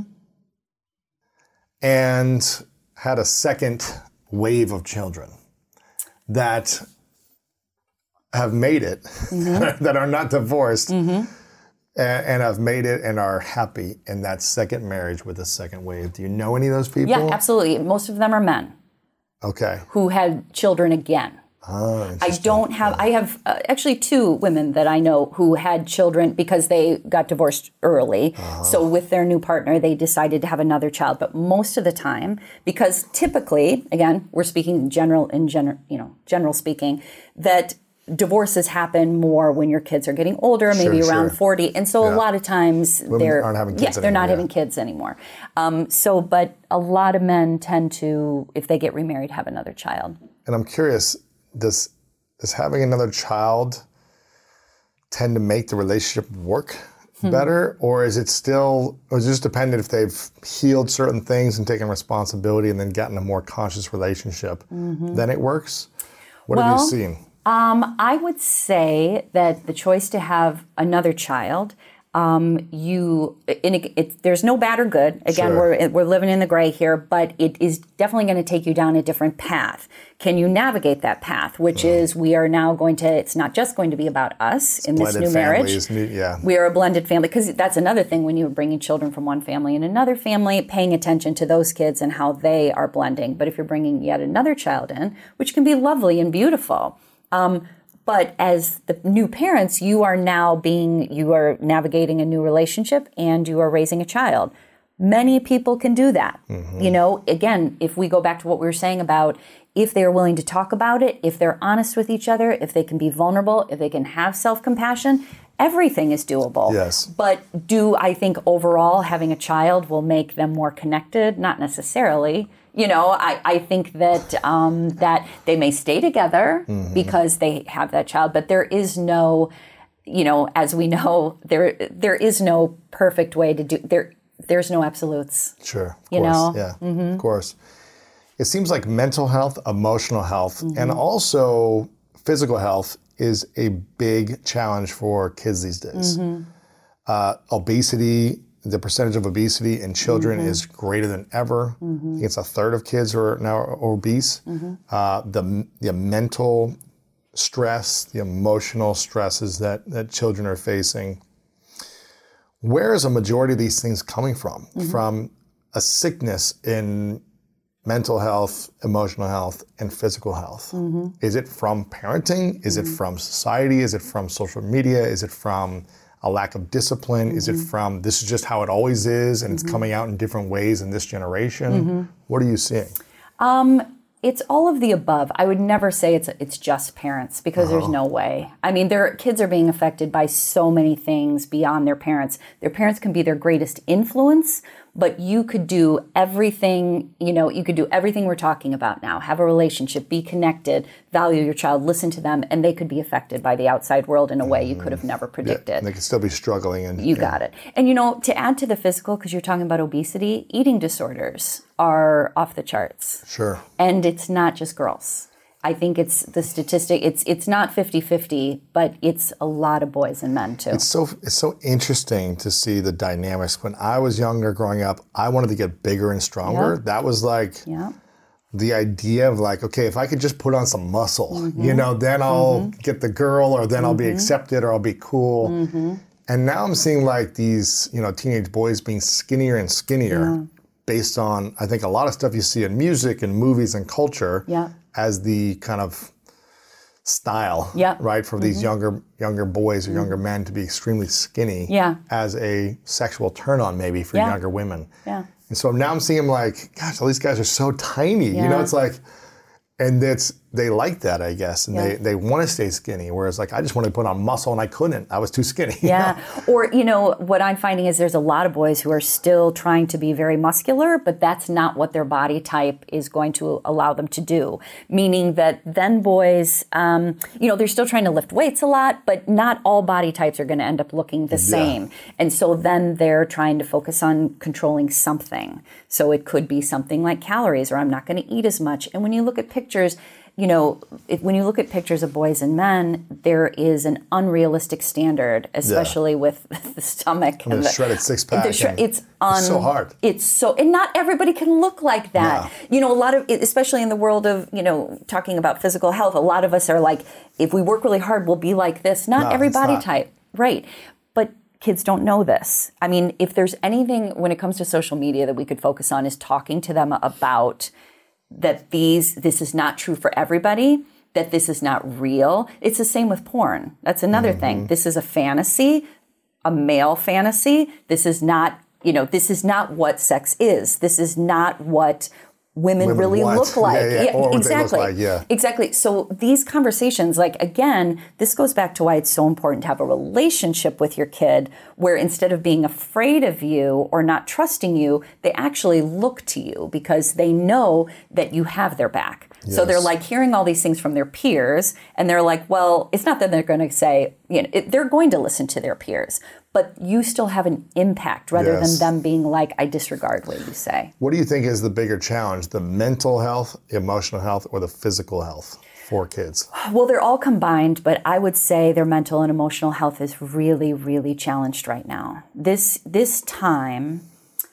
and had a second wave of children that have made it, that are not divorced, and have made it and are happy in that second marriage with a second wave? Do you know any of those people? Yeah, absolutely. Most of them are men. Okay. Who had children again. Oh, I have actually 2 women that I know who had children because they got divorced early. So with their new partner, they decided to have another child. But most of the time, because typically, again, we're speaking general speaking, that divorces happen more when your kids are getting older, maybe around 40. And so a lot of times they're not having kids anymore. But a lot of men tend to, if they get remarried, have another child. And I'm curious, does having another child tend to make the relationship work better? Or is it just dependent if they've healed certain things and taken responsibility and then gotten a more conscious relationship, then it works? What have you seen? I would say that the choice to have another child, there's no bad or good. Again, we're living in the gray here, but it is definitely going to take you down a different path. Can you navigate that path? Which is, we are now it's not just going to be about us in this new marriage. We are a blended family, because that's another thing when you're bringing children from one family and another family, paying attention to those kids and how they are blending. But if you're bringing yet another child in, which can be lovely and beautiful, but as the new parents, you are navigating a new relationship and you are raising a child. Many people can do that. Again, if we go back to what we were saying about if they are willing to talk about it, if they're honest with each other, if they can be vulnerable, if they can have self-compassion, everything is doable. Yes. But do I think overall having a child will make them more connected? Not necessarily. I think that that they may stay together because they have that child, but there is no, as we know, there is no perfect way to do. There's no absolutes. Sure. Of course. It seems like mental health, emotional health, and also physical health is a big challenge for kids these days. Obesity. The percentage of obesity in children is greater than ever. I think it's 1/3 of kids are now obese. The mental stress, the emotional stresses that children are facing. Where is a majority of these things coming from? From a sickness in mental health, emotional health, and physical health. Is it from parenting? Is it from society? Is it from social media? Is it from a lack of discipline? Is it from, this is just how it always is, and it's coming out in different ways in this generation? What are you seeing? It's all of the above. I would never say it's just parents, because there's no way. I mean, their kids are being affected by so many things beyond their parents. Their parents can be their greatest influence, but you could do everything, you could do everything we're talking about now. Have a relationship, be connected, value your child, listen to them, and they could be affected by the outside world in a way you could have never predicted. Yeah, and they could still be struggling. You got it. And to add to the physical, because you're talking about obesity, eating disorders are off the charts. Sure. And it's not just girls. I think it's the statistic. It's not 50-50, but it's a lot of boys and men too. It's so interesting to see the dynamics. When I was younger, growing up, I wanted to get bigger and stronger. Yep. That was like the idea of like, okay, if I could just put on some muscle, then I'll get the girl, or then I'll be accepted, or I'll be cool. And now I'm seeing like these, teenage boys being skinnier and skinnier based on, I think, a lot of stuff you see in music and movies and culture. As the kind of style, right, for these younger boys or younger men to be extremely skinny as a sexual turn-on maybe for younger women. And so now I'm seeing them like, gosh, all these guys are so tiny. It's like, and they like that, I guess, and they want to stay skinny. Whereas like I just wanted to put on muscle and I couldn't. I was too skinny. Yeah. Or, what I'm finding is there's a lot of boys who are still trying to be very muscular, but that's not what their body type is going to allow them to do. Meaning that then boys, they're still trying to lift weights a lot, but not all body types are going to end up looking the same. And so then they're trying to focus on controlling something. So it could be something like calories, or I'm not going to eat as much. And when you look at pictures, when you look at pictures of boys and men, there is an unrealistic standard, especially with the stomach and the shredded six pack. It's so hard. And not everybody can look like that. A lot of, especially in the world of, talking about physical health, a lot of us are like, if we work really hard, we'll be like this. Not every body type, right? But kids don't know this. I mean, if there's anything when it comes to social media that we could focus on is talking to them about that this is not true for everybody, that this is not real. It's the same with porn. That's another thing. This is a fantasy, a male fantasy. This is not, this is not what sex is. This is not what women really look like. Exactly. So these conversations, again, this goes back to why it's so important to have a relationship with your kid where instead of being afraid of you or not trusting you, they actually look to you because they know that you have their back. Yes. So they're hearing all these things from their peers and they're like, well, it's not that they're going to say, they're going to listen to their peers, but you still have an impact rather than them being like, I disregard what you say. What do you think is the bigger challenge, the mental health, emotional health, or the physical health for kids? Well, they're all combined, but I would say their mental and emotional health is really, really challenged right now. This time,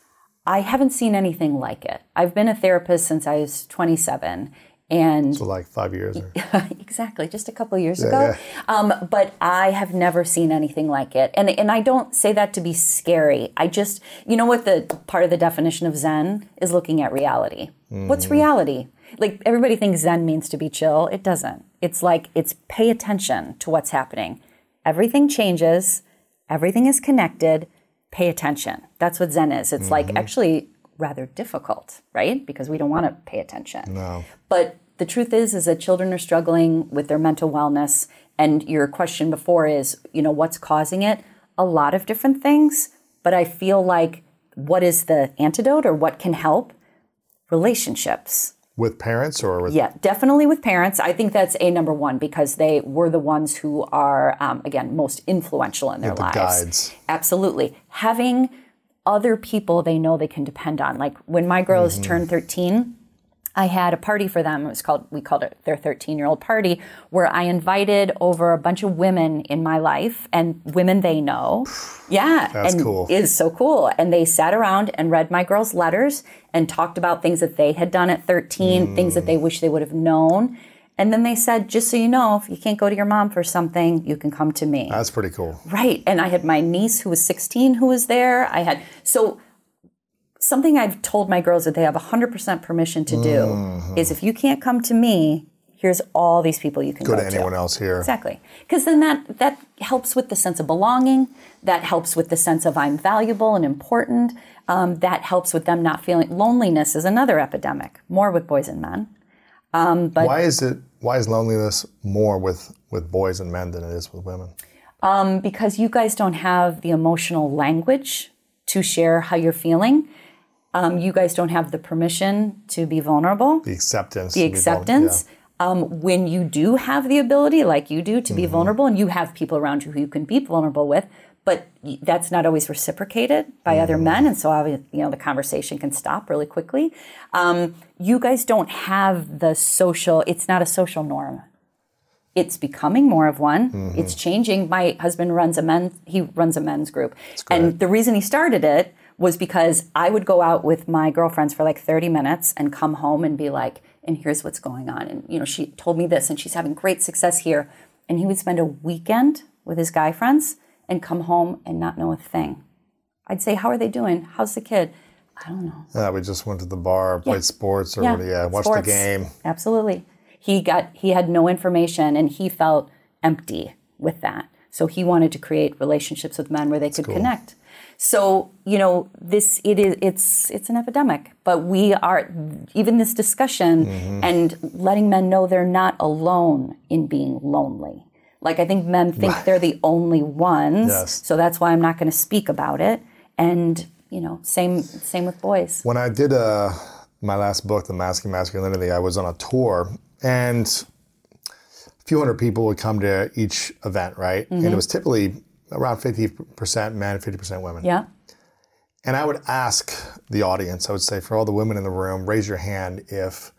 I haven't seen anything like it. I've been a therapist since I was 27. And so 5 years? Exactly, just a couple of years ago. Yeah. But I have never seen anything like it. And I don't say that to be scary. I just, what the part of the definition of Zen is looking at reality. What's reality? Everybody thinks Zen means to be chill. It doesn't. It's it's pay attention to what's happening. Everything changes. Everything is connected. Pay attention. That's what Zen is. It's actually rather difficult, right? Because we don't want to pay attention. No. But the truth is that children are struggling with their mental wellness. And your question before is, what's causing it? A lot of different things. But I feel like what is the antidote or what can help? Relationships. With parents or with? Yeah, definitely with parents. I think that's number one because they were the ones who are, again, most influential in their lives. Guides. Absolutely. Having other people they know they can depend on. When my girls turned 13, I had a party for them. We called it their 13-year-old party, where I invited over a bunch of women in my life and women they know. Yeah. That's cool. It is so cool. And they sat around and read my girls' letters and talked about things that they had done at 13, things that they wish they would have known. And then they said, just so you know, if you can't go to your mom for something, you can come to me. That's pretty cool. Right. And I had my niece who was 16 who was there. So something I've told my girls that they have 100% permission to do is if you can't come to me, here's all these people you can go to. Go to anyone else here. Exactly. Because then that helps with the sense of belonging. That helps with the sense of I'm valuable and important. That helps with them not feeling, loneliness is another epidemic, more with boys and men. But why is loneliness more with boys and men than it is with women? Because you guys don't have the emotional language to share how you're feeling. You guys don't have the permission to be vulnerable. The acceptance. When you do have the ability, like you do, to be vulnerable, and you have people around you who you can be vulnerable with, but that's not always reciprocated by other men, and so the conversation can stop really quickly. You guys don't have the social. It's not a social norm. It's becoming more of one. It's changing. My husband runs a men's group, and the reason he started it was because I would go out with my girlfriends for 30 minutes and come home and be like, and here's what's going on, and she told me this, and she's having great success here, and he would spend a weekend with his guy friends and come home and not know a thing. I'd say, how are they doing? How's the kid? I don't know. Yeah, we just went to the bar, played sports, or watched sports. The game. Absolutely. He had no information and he felt empty with that. So he wanted to create relationships with men where they could connect. So, it's an epidemic, but we are, even this discussion and letting men know they're not alone in being lonely. Like, I think men think they're the only ones. Yes. So that's why I'm not going to speak about it. And, same with boys. When I did my last book, The Masking Masculinity, I was on a tour, and a few hundred people would come to each event, right? And it was typically around 50% men, 50% women. Yeah. And I would ask the audience, I would say, for all the women in the room, raise your hand if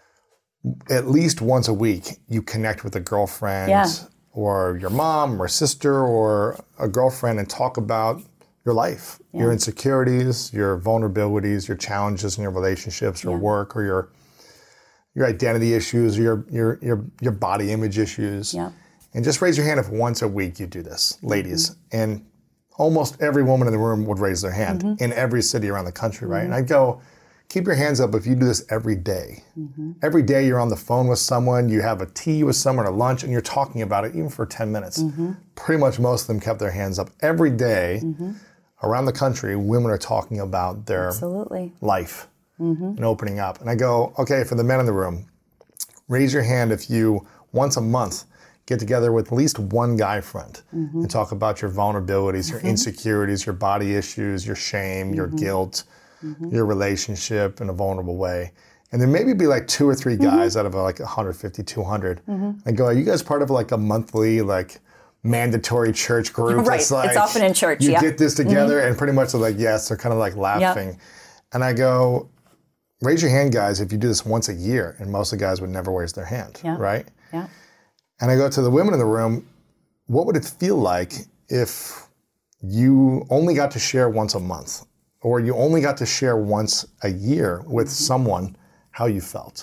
at least once a week you connect with a girlfriend or your mom or sister or a girlfriend and talk about your life, your insecurities, your vulnerabilities, your challenges in your relationships or work, or your identity issues, or your body image issues. Yeah. And just raise your hand if once a week you do this, ladies. And almost every woman in the room would raise their hand in every city around the country, right? And I'd go, keep your hands up if you do this every day. Every day you're on the phone with someone, you have a tea with someone or lunch, and you're talking about it even for 10 minutes. Pretty much most of them kept their hands up. Every day around the country, women are talking about their life and opening up. And I go, okay, for the men in the room, raise your hand if you, once a month, get together with at least one guy friend and talk about your vulnerabilities, your insecurities, your body issues, your shame, your guilt, your relationship in a vulnerable way. And then maybe be like 2 or 3 guys out of like 150, 200. And go, are you guys part of like a monthly like mandatory church group? Right, It's like, it's often in church, you get this together, and pretty much they're like, yes, they're kind of like laughing. And I go, raise your hand, guys, if you do this once a year. And most of the guys would never raise their hand, right? Yeah. And I go to the women in the room, what would it feel like if you only got to share once a month, or you only got to share once a year with someone how you felt?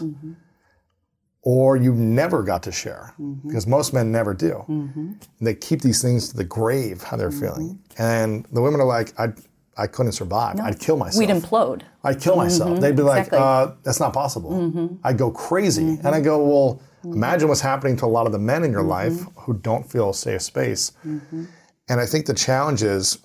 Or you never got to share, because most men never do. They keep these things to the grave, how they're feeling. And the women are like, I couldn't survive. I'd kill myself. We'd implode. I'd kill myself. They'd be like, that's not possible. I'd go crazy. And I go, well, imagine what's happening to a lot of the men in your life who don't feel a safe space. And I think the challenge is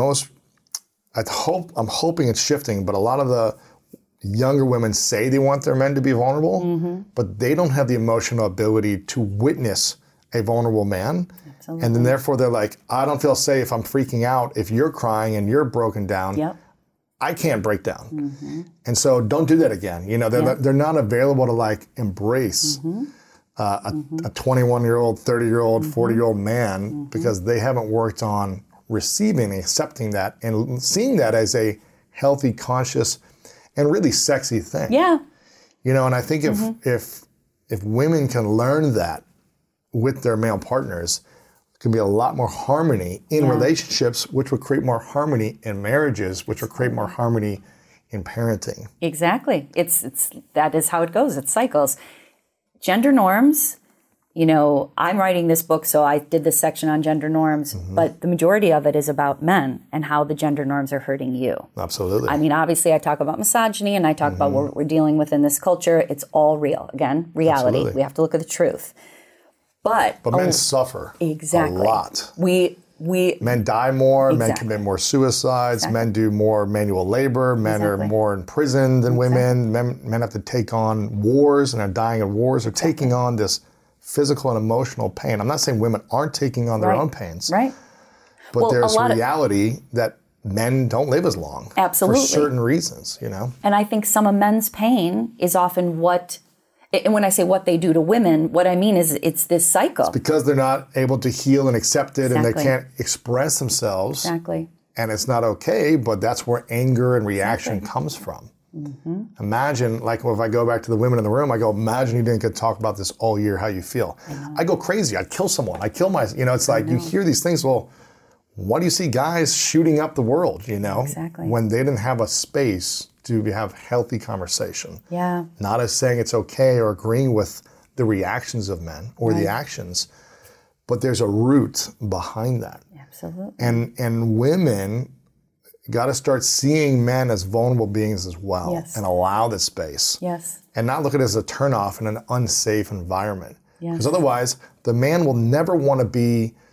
I'm hoping it's shifting, but a lot of the younger women say they want their men to be vulnerable, but they don't have the emotional ability to witness a vulnerable man. Absolutely. And then therefore they're like, I don't feel safe. I'm freaking out. If you're crying and you're broken down, I can't break down. And so don't do that again. They're not available to like embrace a 21-year-old, 30-year-old, 40-year-old man because they haven't worked on receiving and accepting that and seeing that as a healthy, conscious, and really sexy thing. Yeah. And I think if women can learn that with their male partners, there can be a lot more harmony in relationships, which would create more harmony in marriages, which would create more harmony in parenting. Exactly. That is how it goes. It cycles. Gender norms, I'm writing this book, so I did this section on gender norms, but the majority of it is about men and how the gender norms are hurting you. Absolutely. I mean, obviously, I talk about misogyny and I talk about what we're dealing with in this culture. It's all real. Again, reality. Absolutely. We have to look at the truth. But men suffer a lot. Men die more, men commit more suicides, men do more manual labor, men are more in prison than women, men have to take on wars and are dying of wars, or taking on this physical and emotional pain. I'm not saying women aren't taking on their own pains, but there's a reality that men don't live as long for certain reasons, And I think some of men's pain is often and when I say what they do to women, what I mean is it's this cycle. It's because they're not able to heal and accept it, and they can't express themselves. Exactly. And it's not okay, but that's where anger and reaction comes from. Imagine, like if I go back to the women in the room, I go, imagine you didn't get to talk about this all year, how you feel. I go crazy. I'd kill someone. I'd kill it's like you hear these things, well, why do you see guys shooting up the world, Exactly. when they didn't have a space to have healthy conversation. Yeah. Not as saying it's okay or agreeing with the reactions of men or the actions, but there's a root behind that. Absolutely. And women got to start seeing men as vulnerable beings as well, and allow this space. Yes. And not look at it as a turnoff in an unsafe environment. Because otherwise, the man will never want to be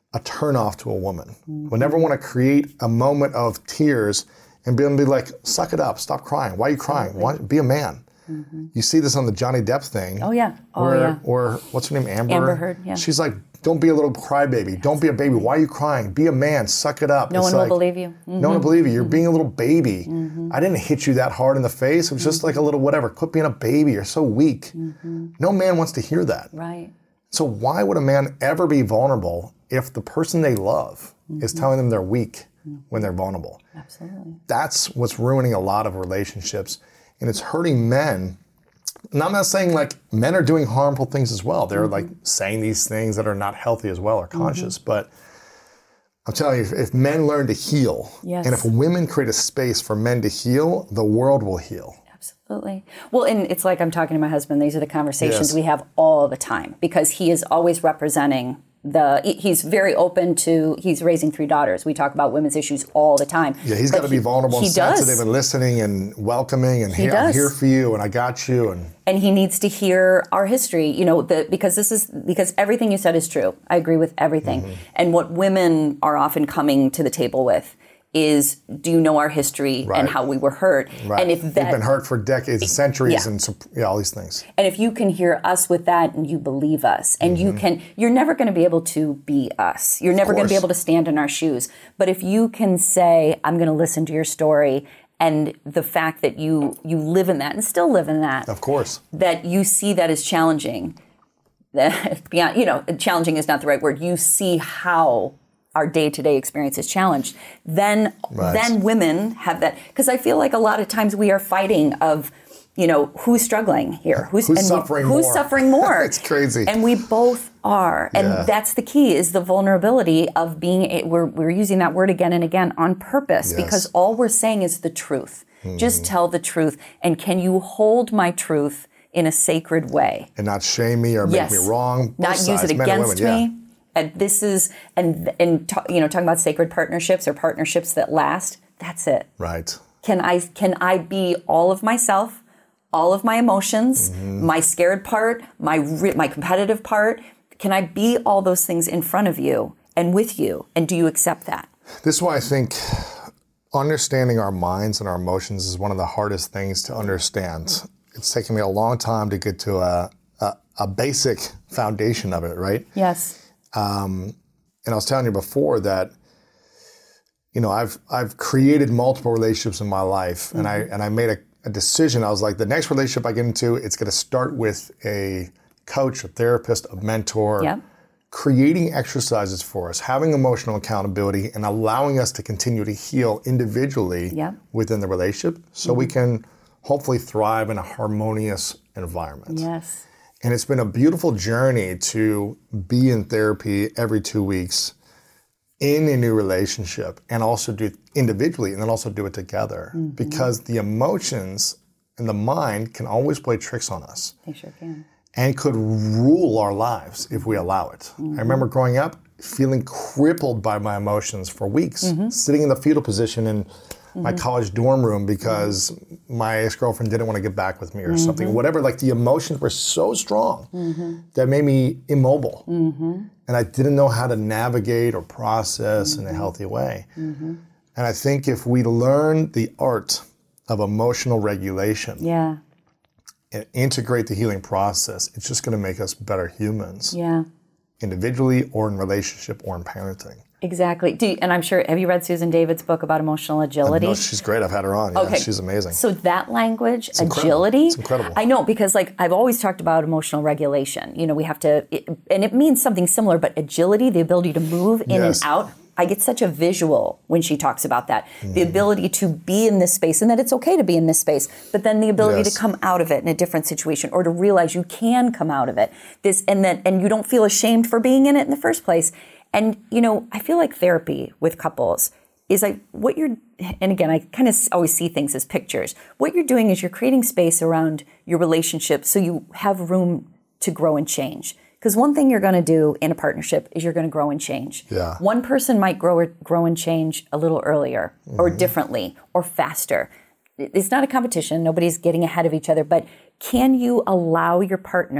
a turnoff to a woman. We'll never want to create a moment of tears and be able to be like, suck it up, stop crying. Why are you crying? Why, be a man. You see this on the Johnny Depp thing. Oh, yeah. Or what's her name, Amber? Amber Heard, yeah. She's like, don't be a little crybaby. Don't be a baby. Why are you crying? Be a man. Suck it up. No one will believe you. No one will believe you. You're being a little baby. I didn't hit you that hard in the face. It was just like a little whatever. Quit being a baby. You're so weak. No man wants to hear that. Right. So why would a man ever be vulnerable if the person they love is telling them they're weak when they're vulnerable? Absolutely. That's what's ruining a lot of relationships. And it's hurting men. And I'm not saying like men are doing harmful things as well. They're like saying these things that are not healthy as well or conscious. But I'm telling you, if men learn to heal, and if women create a space for men to heal, the world will heal. Absolutely. Well, and it's like I'm talking to my husband. These are the conversations we have all the time because he is always representing he's very open to, he's raising 3 daughters. We talk about women's issues all the time. Yeah, he's got to be vulnerable and sensitive and listening and welcoming and I'm here for you and I got you. And he needs to hear our history, because everything you said is true. I agree with everything. And what women are often coming to the table with is, do you know our history and how we were hurt? Right. And if that, we've been hurt for decades and centuries and all these things. And if you can hear us with that and you believe us and you're never going to be able to be us. You're never going to be able to stand in our shoes. But if you can say, I'm going to listen to your story, and the fact that you live in that and still live in that. Of course. That you see that as challenging. Challenging is not the right word. You see how our day-to-day experience is challenged, then women have that. Because I feel like a lot of times we are fighting of, who's struggling here? Who's suffering more? Who's suffering more? It's crazy. And we both are. And that's the key, is the vulnerability of being, we're using that word again and again on purpose, because all we're saying is the truth. Just tell the truth. And can you hold my truth in a sacred way? And not shame me or make me wrong. Not use it against me. And this is, talking about sacred partnerships or partnerships that last, that's it. Right. Can I be all of myself, all of my emotions, my scared part, my competitive part? Can I be all those things in front of you and with you? And do you accept that? This is why I think understanding our minds and our emotions is one of the hardest things to understand. It's taken me a long time to get to a basic foundation of it, right? Yes. And I was telling you before that, I've created multiple relationships in my life, and I made a decision. I was like, the next relationship I get into, it's going to start with a coach, a therapist, a mentor, creating exercises for us, having emotional accountability, and allowing us to continue to heal individually within the relationship, so we can hopefully thrive in a harmonious environment. Yes. And it's been a beautiful journey to be in therapy every 2 weeks in a new relationship, and also do it individually and then also do it together. Because the emotions and the mind can always play tricks on us. They sure can. And could rule our lives if we allow it. I remember growing up feeling crippled by my emotions for weeks, sitting in the fetal position in my college dorm room because my ex-girlfriend didn't want to get back with me or something. Whatever, like the emotions were so strong that made me immobile. And I didn't know how to navigate or process in a healthy way. And I think if we learn the art of emotional regulation and integrate the healing process, it's just going to make us better humans. Individually or in relationship or in parenting. Exactly. And I'm sure, have you read Susan David's book about emotional agility? No, she's great. I've had her on. Yeah, she's amazing. So that language, agility. It's incredible. I know, because I've always talked about emotional regulation. We have to, and it means something similar, but agility, the ability to move in and out. I get such a visual when she talks about that. The ability to be in this space, and that it's okay to be in this space, but then the ability to come out of it in a different situation, or to realize you can come out of it. And you don't feel ashamed for being in it in the first place. And, I feel like therapy with couples is and again, I kind of always see things as pictures. What you're doing is you're creating space around your relationship so you have room to grow and change. Because one thing you're going to do in a partnership is you're going to grow and change. One person might grow and change a little earlier or differently or faster. It's not a competition. Nobody's getting ahead of each other. But can you allow your partner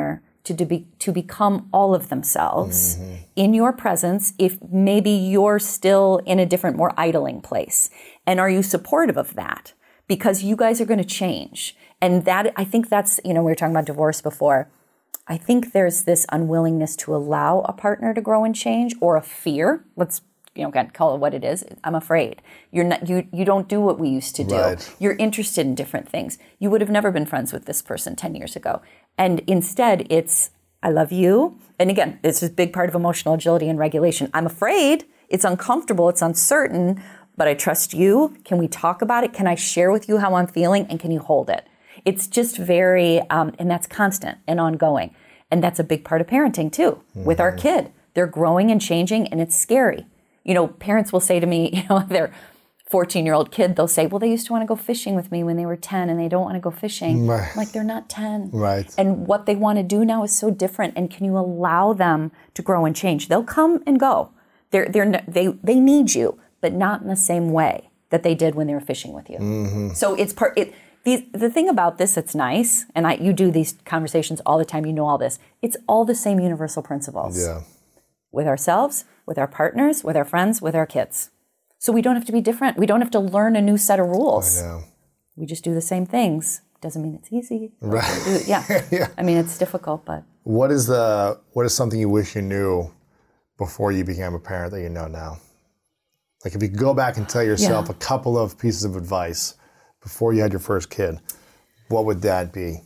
to become all of themselves in your presence if maybe you're still in a different, more idling place? And are you supportive of that? Because you guys are going to change. And that, I think that's, we were talking about divorce before. I think there's this unwillingness to allow a partner to grow and change, or a fear. Let's, again, call it what it is. I'm afraid. You're not, you don't do what we used to do. Right. You're interested in different things. You would have never been friends with this person 10 years ago. And instead it's, I love you. And again, it's a big part of emotional agility and regulation. I'm afraid. It's uncomfortable. It's uncertain, but I trust you. Can we talk about it? Can I share with you how I'm feeling? And can you hold it? It's just very, and that's constant and ongoing. And that's a big part of parenting too, with our kid. They're growing and changing, and it's scary. Parents will say to me, their 14-year-old kid, they'll say, well, they used to want to go fishing with me when they were 10 and they don't want to go fishing. Right. I'm like, they're not 10. Right. And what they want to do now is so different. And can you allow them to grow and change? They'll come and go. They need you, but not in the same way that they did when they were fishing with you. So it's the thing about this that's nice, and you do these conversations all the time, you know all this, it's all the same universal principles. Yeah. With ourselves, with our partners, with our friends, with our kids. So we don't have to be different. We don't have to learn a new set of rules. I know. We just do the same things. Doesn't mean it's easy. Right. Yeah. I mean, it's difficult, but. What is something you wish you knew before you became a parent that you know now? Like if you could go back and tell yourself a couple of pieces of advice before you had your first kid, what would that be?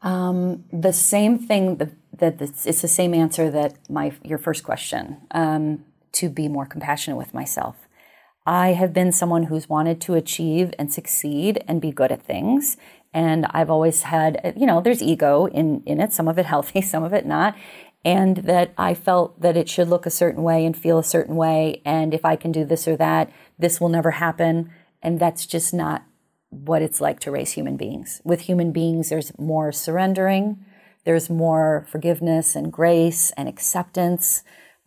The same thing it's the same answer that your first question, to be more compassionate with myself. I have been someone who's wanted to achieve and succeed and be good at things. And I've always had, there's ego in it, some of it healthy, some of it not. And that I felt that it should look a certain way and feel a certain way. And if I can do this or that, this will never happen. And that's just not what it's like to raise human beings. With human beings, there's more surrendering. There's more forgiveness and grace and acceptance.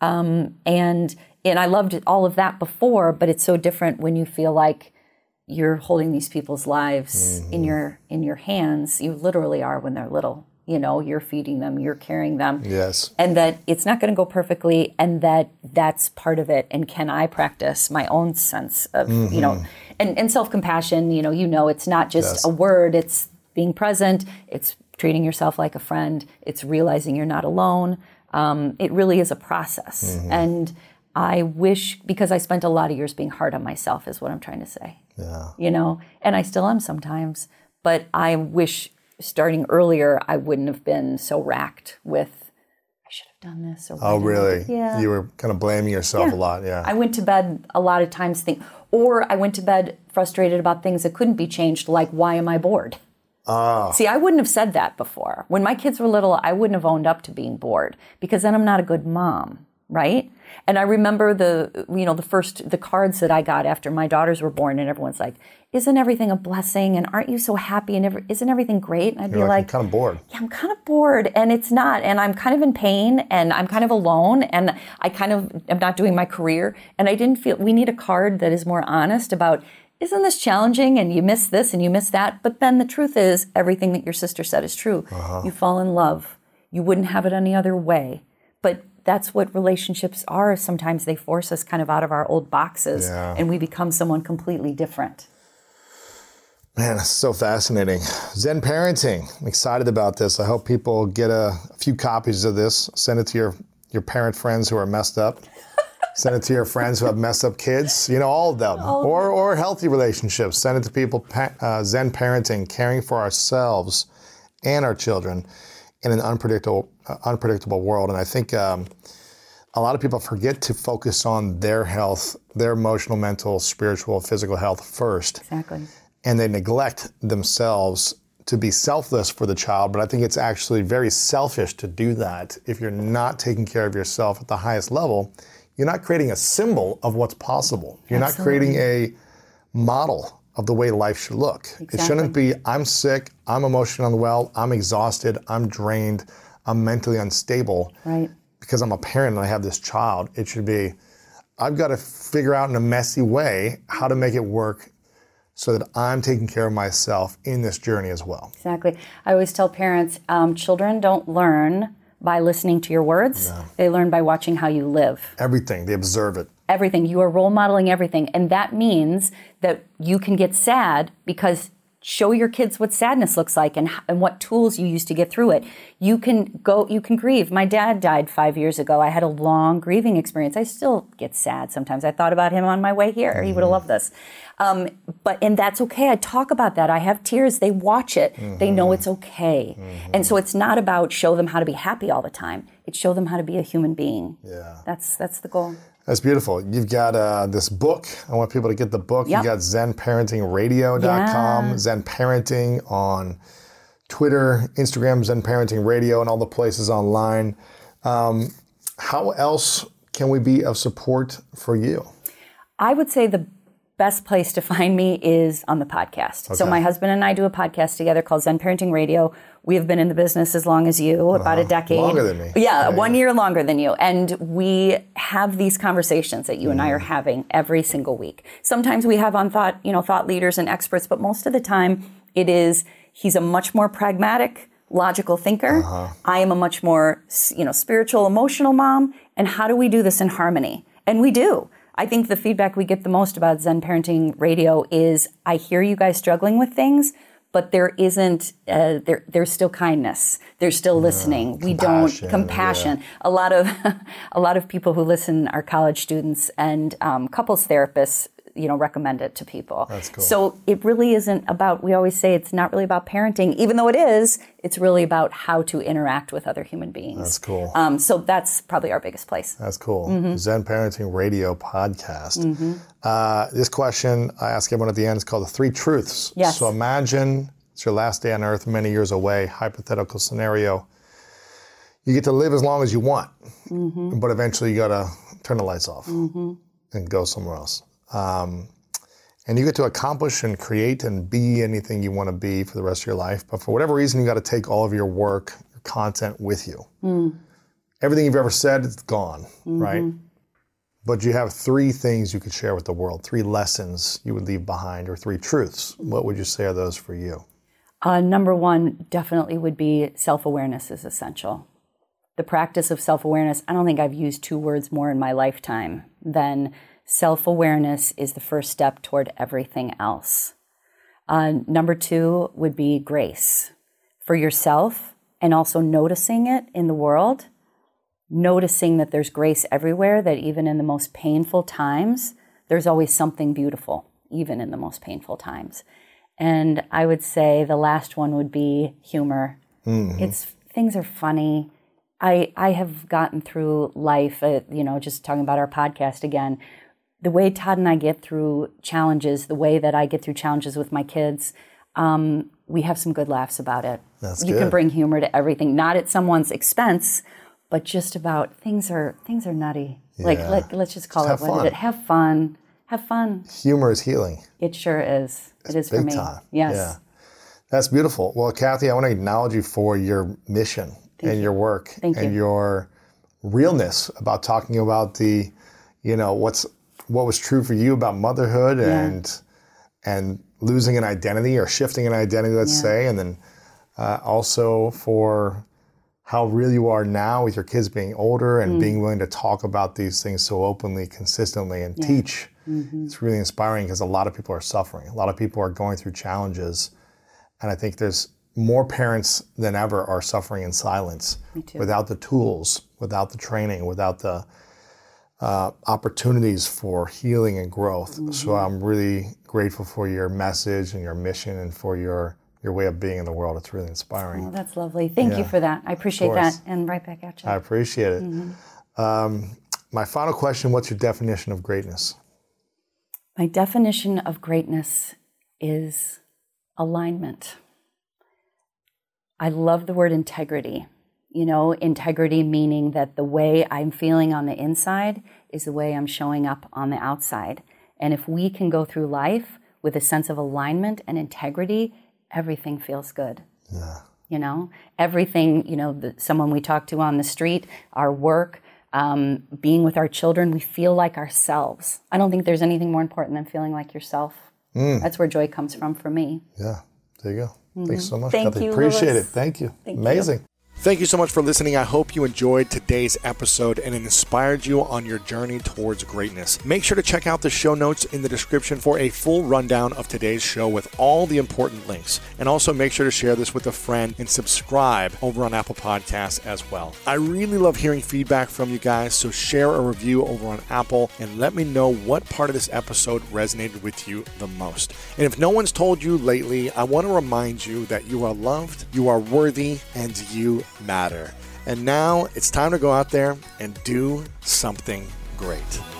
And I loved all of that before, but it's so different when you feel like you're holding these people's lives in your hands. You literally are when they're little. You're feeding them, you're carrying them. Yes. And that it's not going to go perfectly, and that's part of it. And can I practice my own sense of, and self-compassion, it's not just a word, it's being present, it's treating yourself like a friend, it's realizing you're not alone. It really is a process. And I wish, because I spent a lot of years being hard on myself is what I'm trying to say. Yeah. And I still am sometimes, but I wish starting earlier, I wouldn't have been so racked with, I should have done this. Or oh, really? Yeah. You were kind of blaming yourself a lot, I went to bed a lot of times or I went to bed frustrated about things that couldn't be changed, like, why am I bored? See, I wouldn't have said that before. When my kids were little, I wouldn't have owned up to being bored, because then I'm not a good mom, right? And I remember the cards that I got after my daughters were born, and everyone's like, isn't everything a blessing? And aren't you so happy? And isn't everything great? And I'd be like, I'm kind of bored. Yeah, I'm kind of bored. And it's not. And I'm kind of in pain, and I'm kind of alone, and I kind of am not doing my career. And I didn't feel, we need a card that is more honest about, isn't this challenging? And you miss this and you miss that. But then the truth is, everything that your sister said is true. You fall in love. You wouldn't have it any other way. But that's what relationships are. Sometimes they force us kind of out of our old boxes, and we become someone completely different. Man, that's so fascinating. Zen parenting. I'm excited about this. I hope people get a few copies of this. Send it to your parent friends who are messed up. Send it to your friends who have messed up kids. All of them. Or healthy relationships. Send it to people. Zen parenting, caring for ourselves and our children in an unpredictable world. And I think a lot of people forget to focus on their health, their emotional, mental, spiritual, physical health first. Exactly. And they neglect themselves to be selfless for the child. But I think it's actually very selfish to do that. If you're not taking care of yourself at the highest level, you're not creating a symbol of what's possible. You're not creating a model of the way life should look. Exactly. It shouldn't be, I'm sick, I'm emotionally unwell, I'm exhausted, I'm drained, I'm mentally unstable. Right. Because I'm a parent and I have this child. It should be, I've got to figure out in a messy way how to make it work so that I'm taking care of myself in this journey as well. Exactly. I always tell parents, children don't learn by listening to your words. No. They learn by watching how you live. Everything. They observe it. Everything. You are role modeling everything. And that means that you can get sad because show your kids what sadness looks like and what tools you use to get through it. You can grieve. My dad died 5 years ago. I had a long grieving experience. I still get sad sometimes. I thought about him on my way here. He would have loved this. And that's okay. I talk about that. I have tears. They watch it. They know it's okay. And so it's not about show them how to be happy all the time. It's show them how to be a human being. Yeah. That's the goal. That's beautiful. You've got this book. I want people to get the book. Yep. You got ZenParentingRadio.com, Zen Parenting on Twitter, Instagram, Zen Parenting Radio, and all the places online. How else can we be of support for you? I would say the best place to find me is on the podcast. Okay. So my husband and I do a podcast together called Zen Parenting Radio. We have been in the business as long as you, about a decade. Longer than me. Yeah, 1 year longer than you. And we have these conversations that you and I are having every single week. Sometimes we have on thought leaders and experts, but most of the time he's a much more pragmatic, logical thinker. I am a much more, spiritual, emotional mom. And how do we do this in harmony? And we do. I think the feedback we get the most about Zen Parenting Radio is, I hear you guys struggling with things, but there isn't, there's still kindness. There's still listening. Compassion. Yeah. A lot of people who listen are college students and couples therapists, recommend it to people. That's cool. So it really isn't about, we always say it's not really about parenting, even though it is, it's really about how to interact with other human beings. That's cool. So that's probably our biggest place. That's cool. Zen Parenting Radio podcast. This question I ask everyone at the end is called the 3 truths. Yes. So imagine it's your last day on earth, many years away, hypothetical scenario. You get to live as long as you want, but eventually you got to turn the lights off and go somewhere else. And you get to accomplish and create and be anything you want to be for the rest of your life. But for whatever reason, you got to take all of your work, your content with you. Everything you've ever said is gone, right? But you have 3 things you could share with the world, 3 lessons you would leave behind, or 3 truths. What would you say are those for you? Number 1 definitely would be self-awareness is essential. The practice of self-awareness, I don't think I've used 2 words more in my lifetime than self-awareness is the first step toward everything else. Number 2 would be grace for yourself and also noticing it in the world, noticing that there's grace everywhere, that even in the most painful times, there's always something beautiful, even in the most painful times. And I would say the last one would be humor. Things are funny. I have gotten through life, just talking about our podcast again, the way Todd and I get through challenges, the way that I get through challenges with my kids, we have some good laughs about it. That's you good. can bring humor to everything, not at someone's expense, but just about things are nutty. Yeah. Let's just call just it what it is. Have fun. Have fun. Humor is healing. It sure is. It is for me. Big time. Yes. Yeah. That's beautiful. Well, Kathy, I want to acknowledge you for your mission and your work and your realness about talking about the, what was true for you about motherhood and losing an identity or shifting an identity, let's say, and then also for how real you are now with your kids being older and being willing to talk about these things so openly, consistently, and teach. It's really inspiring because a lot of people are suffering. A lot of people are going through challenges. And I think there's more parents than ever are suffering in silence without the tools, without the training, without the opportunities for healing and growth. So I'm really grateful for your message and your mission and for your way of being in the world. It's really inspiring. Oh, that's lovely. Thank you for that. I appreciate that. And right back at you. I appreciate it. My final question, what's your definition of greatness? My definition of greatness is alignment. I love the word integrity. Integrity meaning that the way I'm feeling on the inside is the way I'm showing up on the outside. And if we can go through life with a sense of alignment and integrity, everything feels good. Yeah. Everything, someone we talk to on the street, our work, being with our children, we feel like ourselves. I don't think there's anything more important than feeling like yourself. That's where joy comes from for me. Yeah, there you go. Thanks so much, Thank Kathy. you, Appreciate Louis. it. Thank you. Thank Amazing. you. Thank you so much for listening. I hope you enjoyed today's episode and it inspired you on your journey towards greatness. Make sure to check out the show notes in the description for a full rundown of today's show with all the important links. And also make sure to share this with a friend and subscribe over on Apple Podcasts as well. I really love hearing feedback from you guys, so share a review over on Apple and let me know what part of this episode resonated with you the most. And if no one's told you lately, I want to remind you that you are loved, you are worthy, and you matter. And now it's time to go out there and do something great.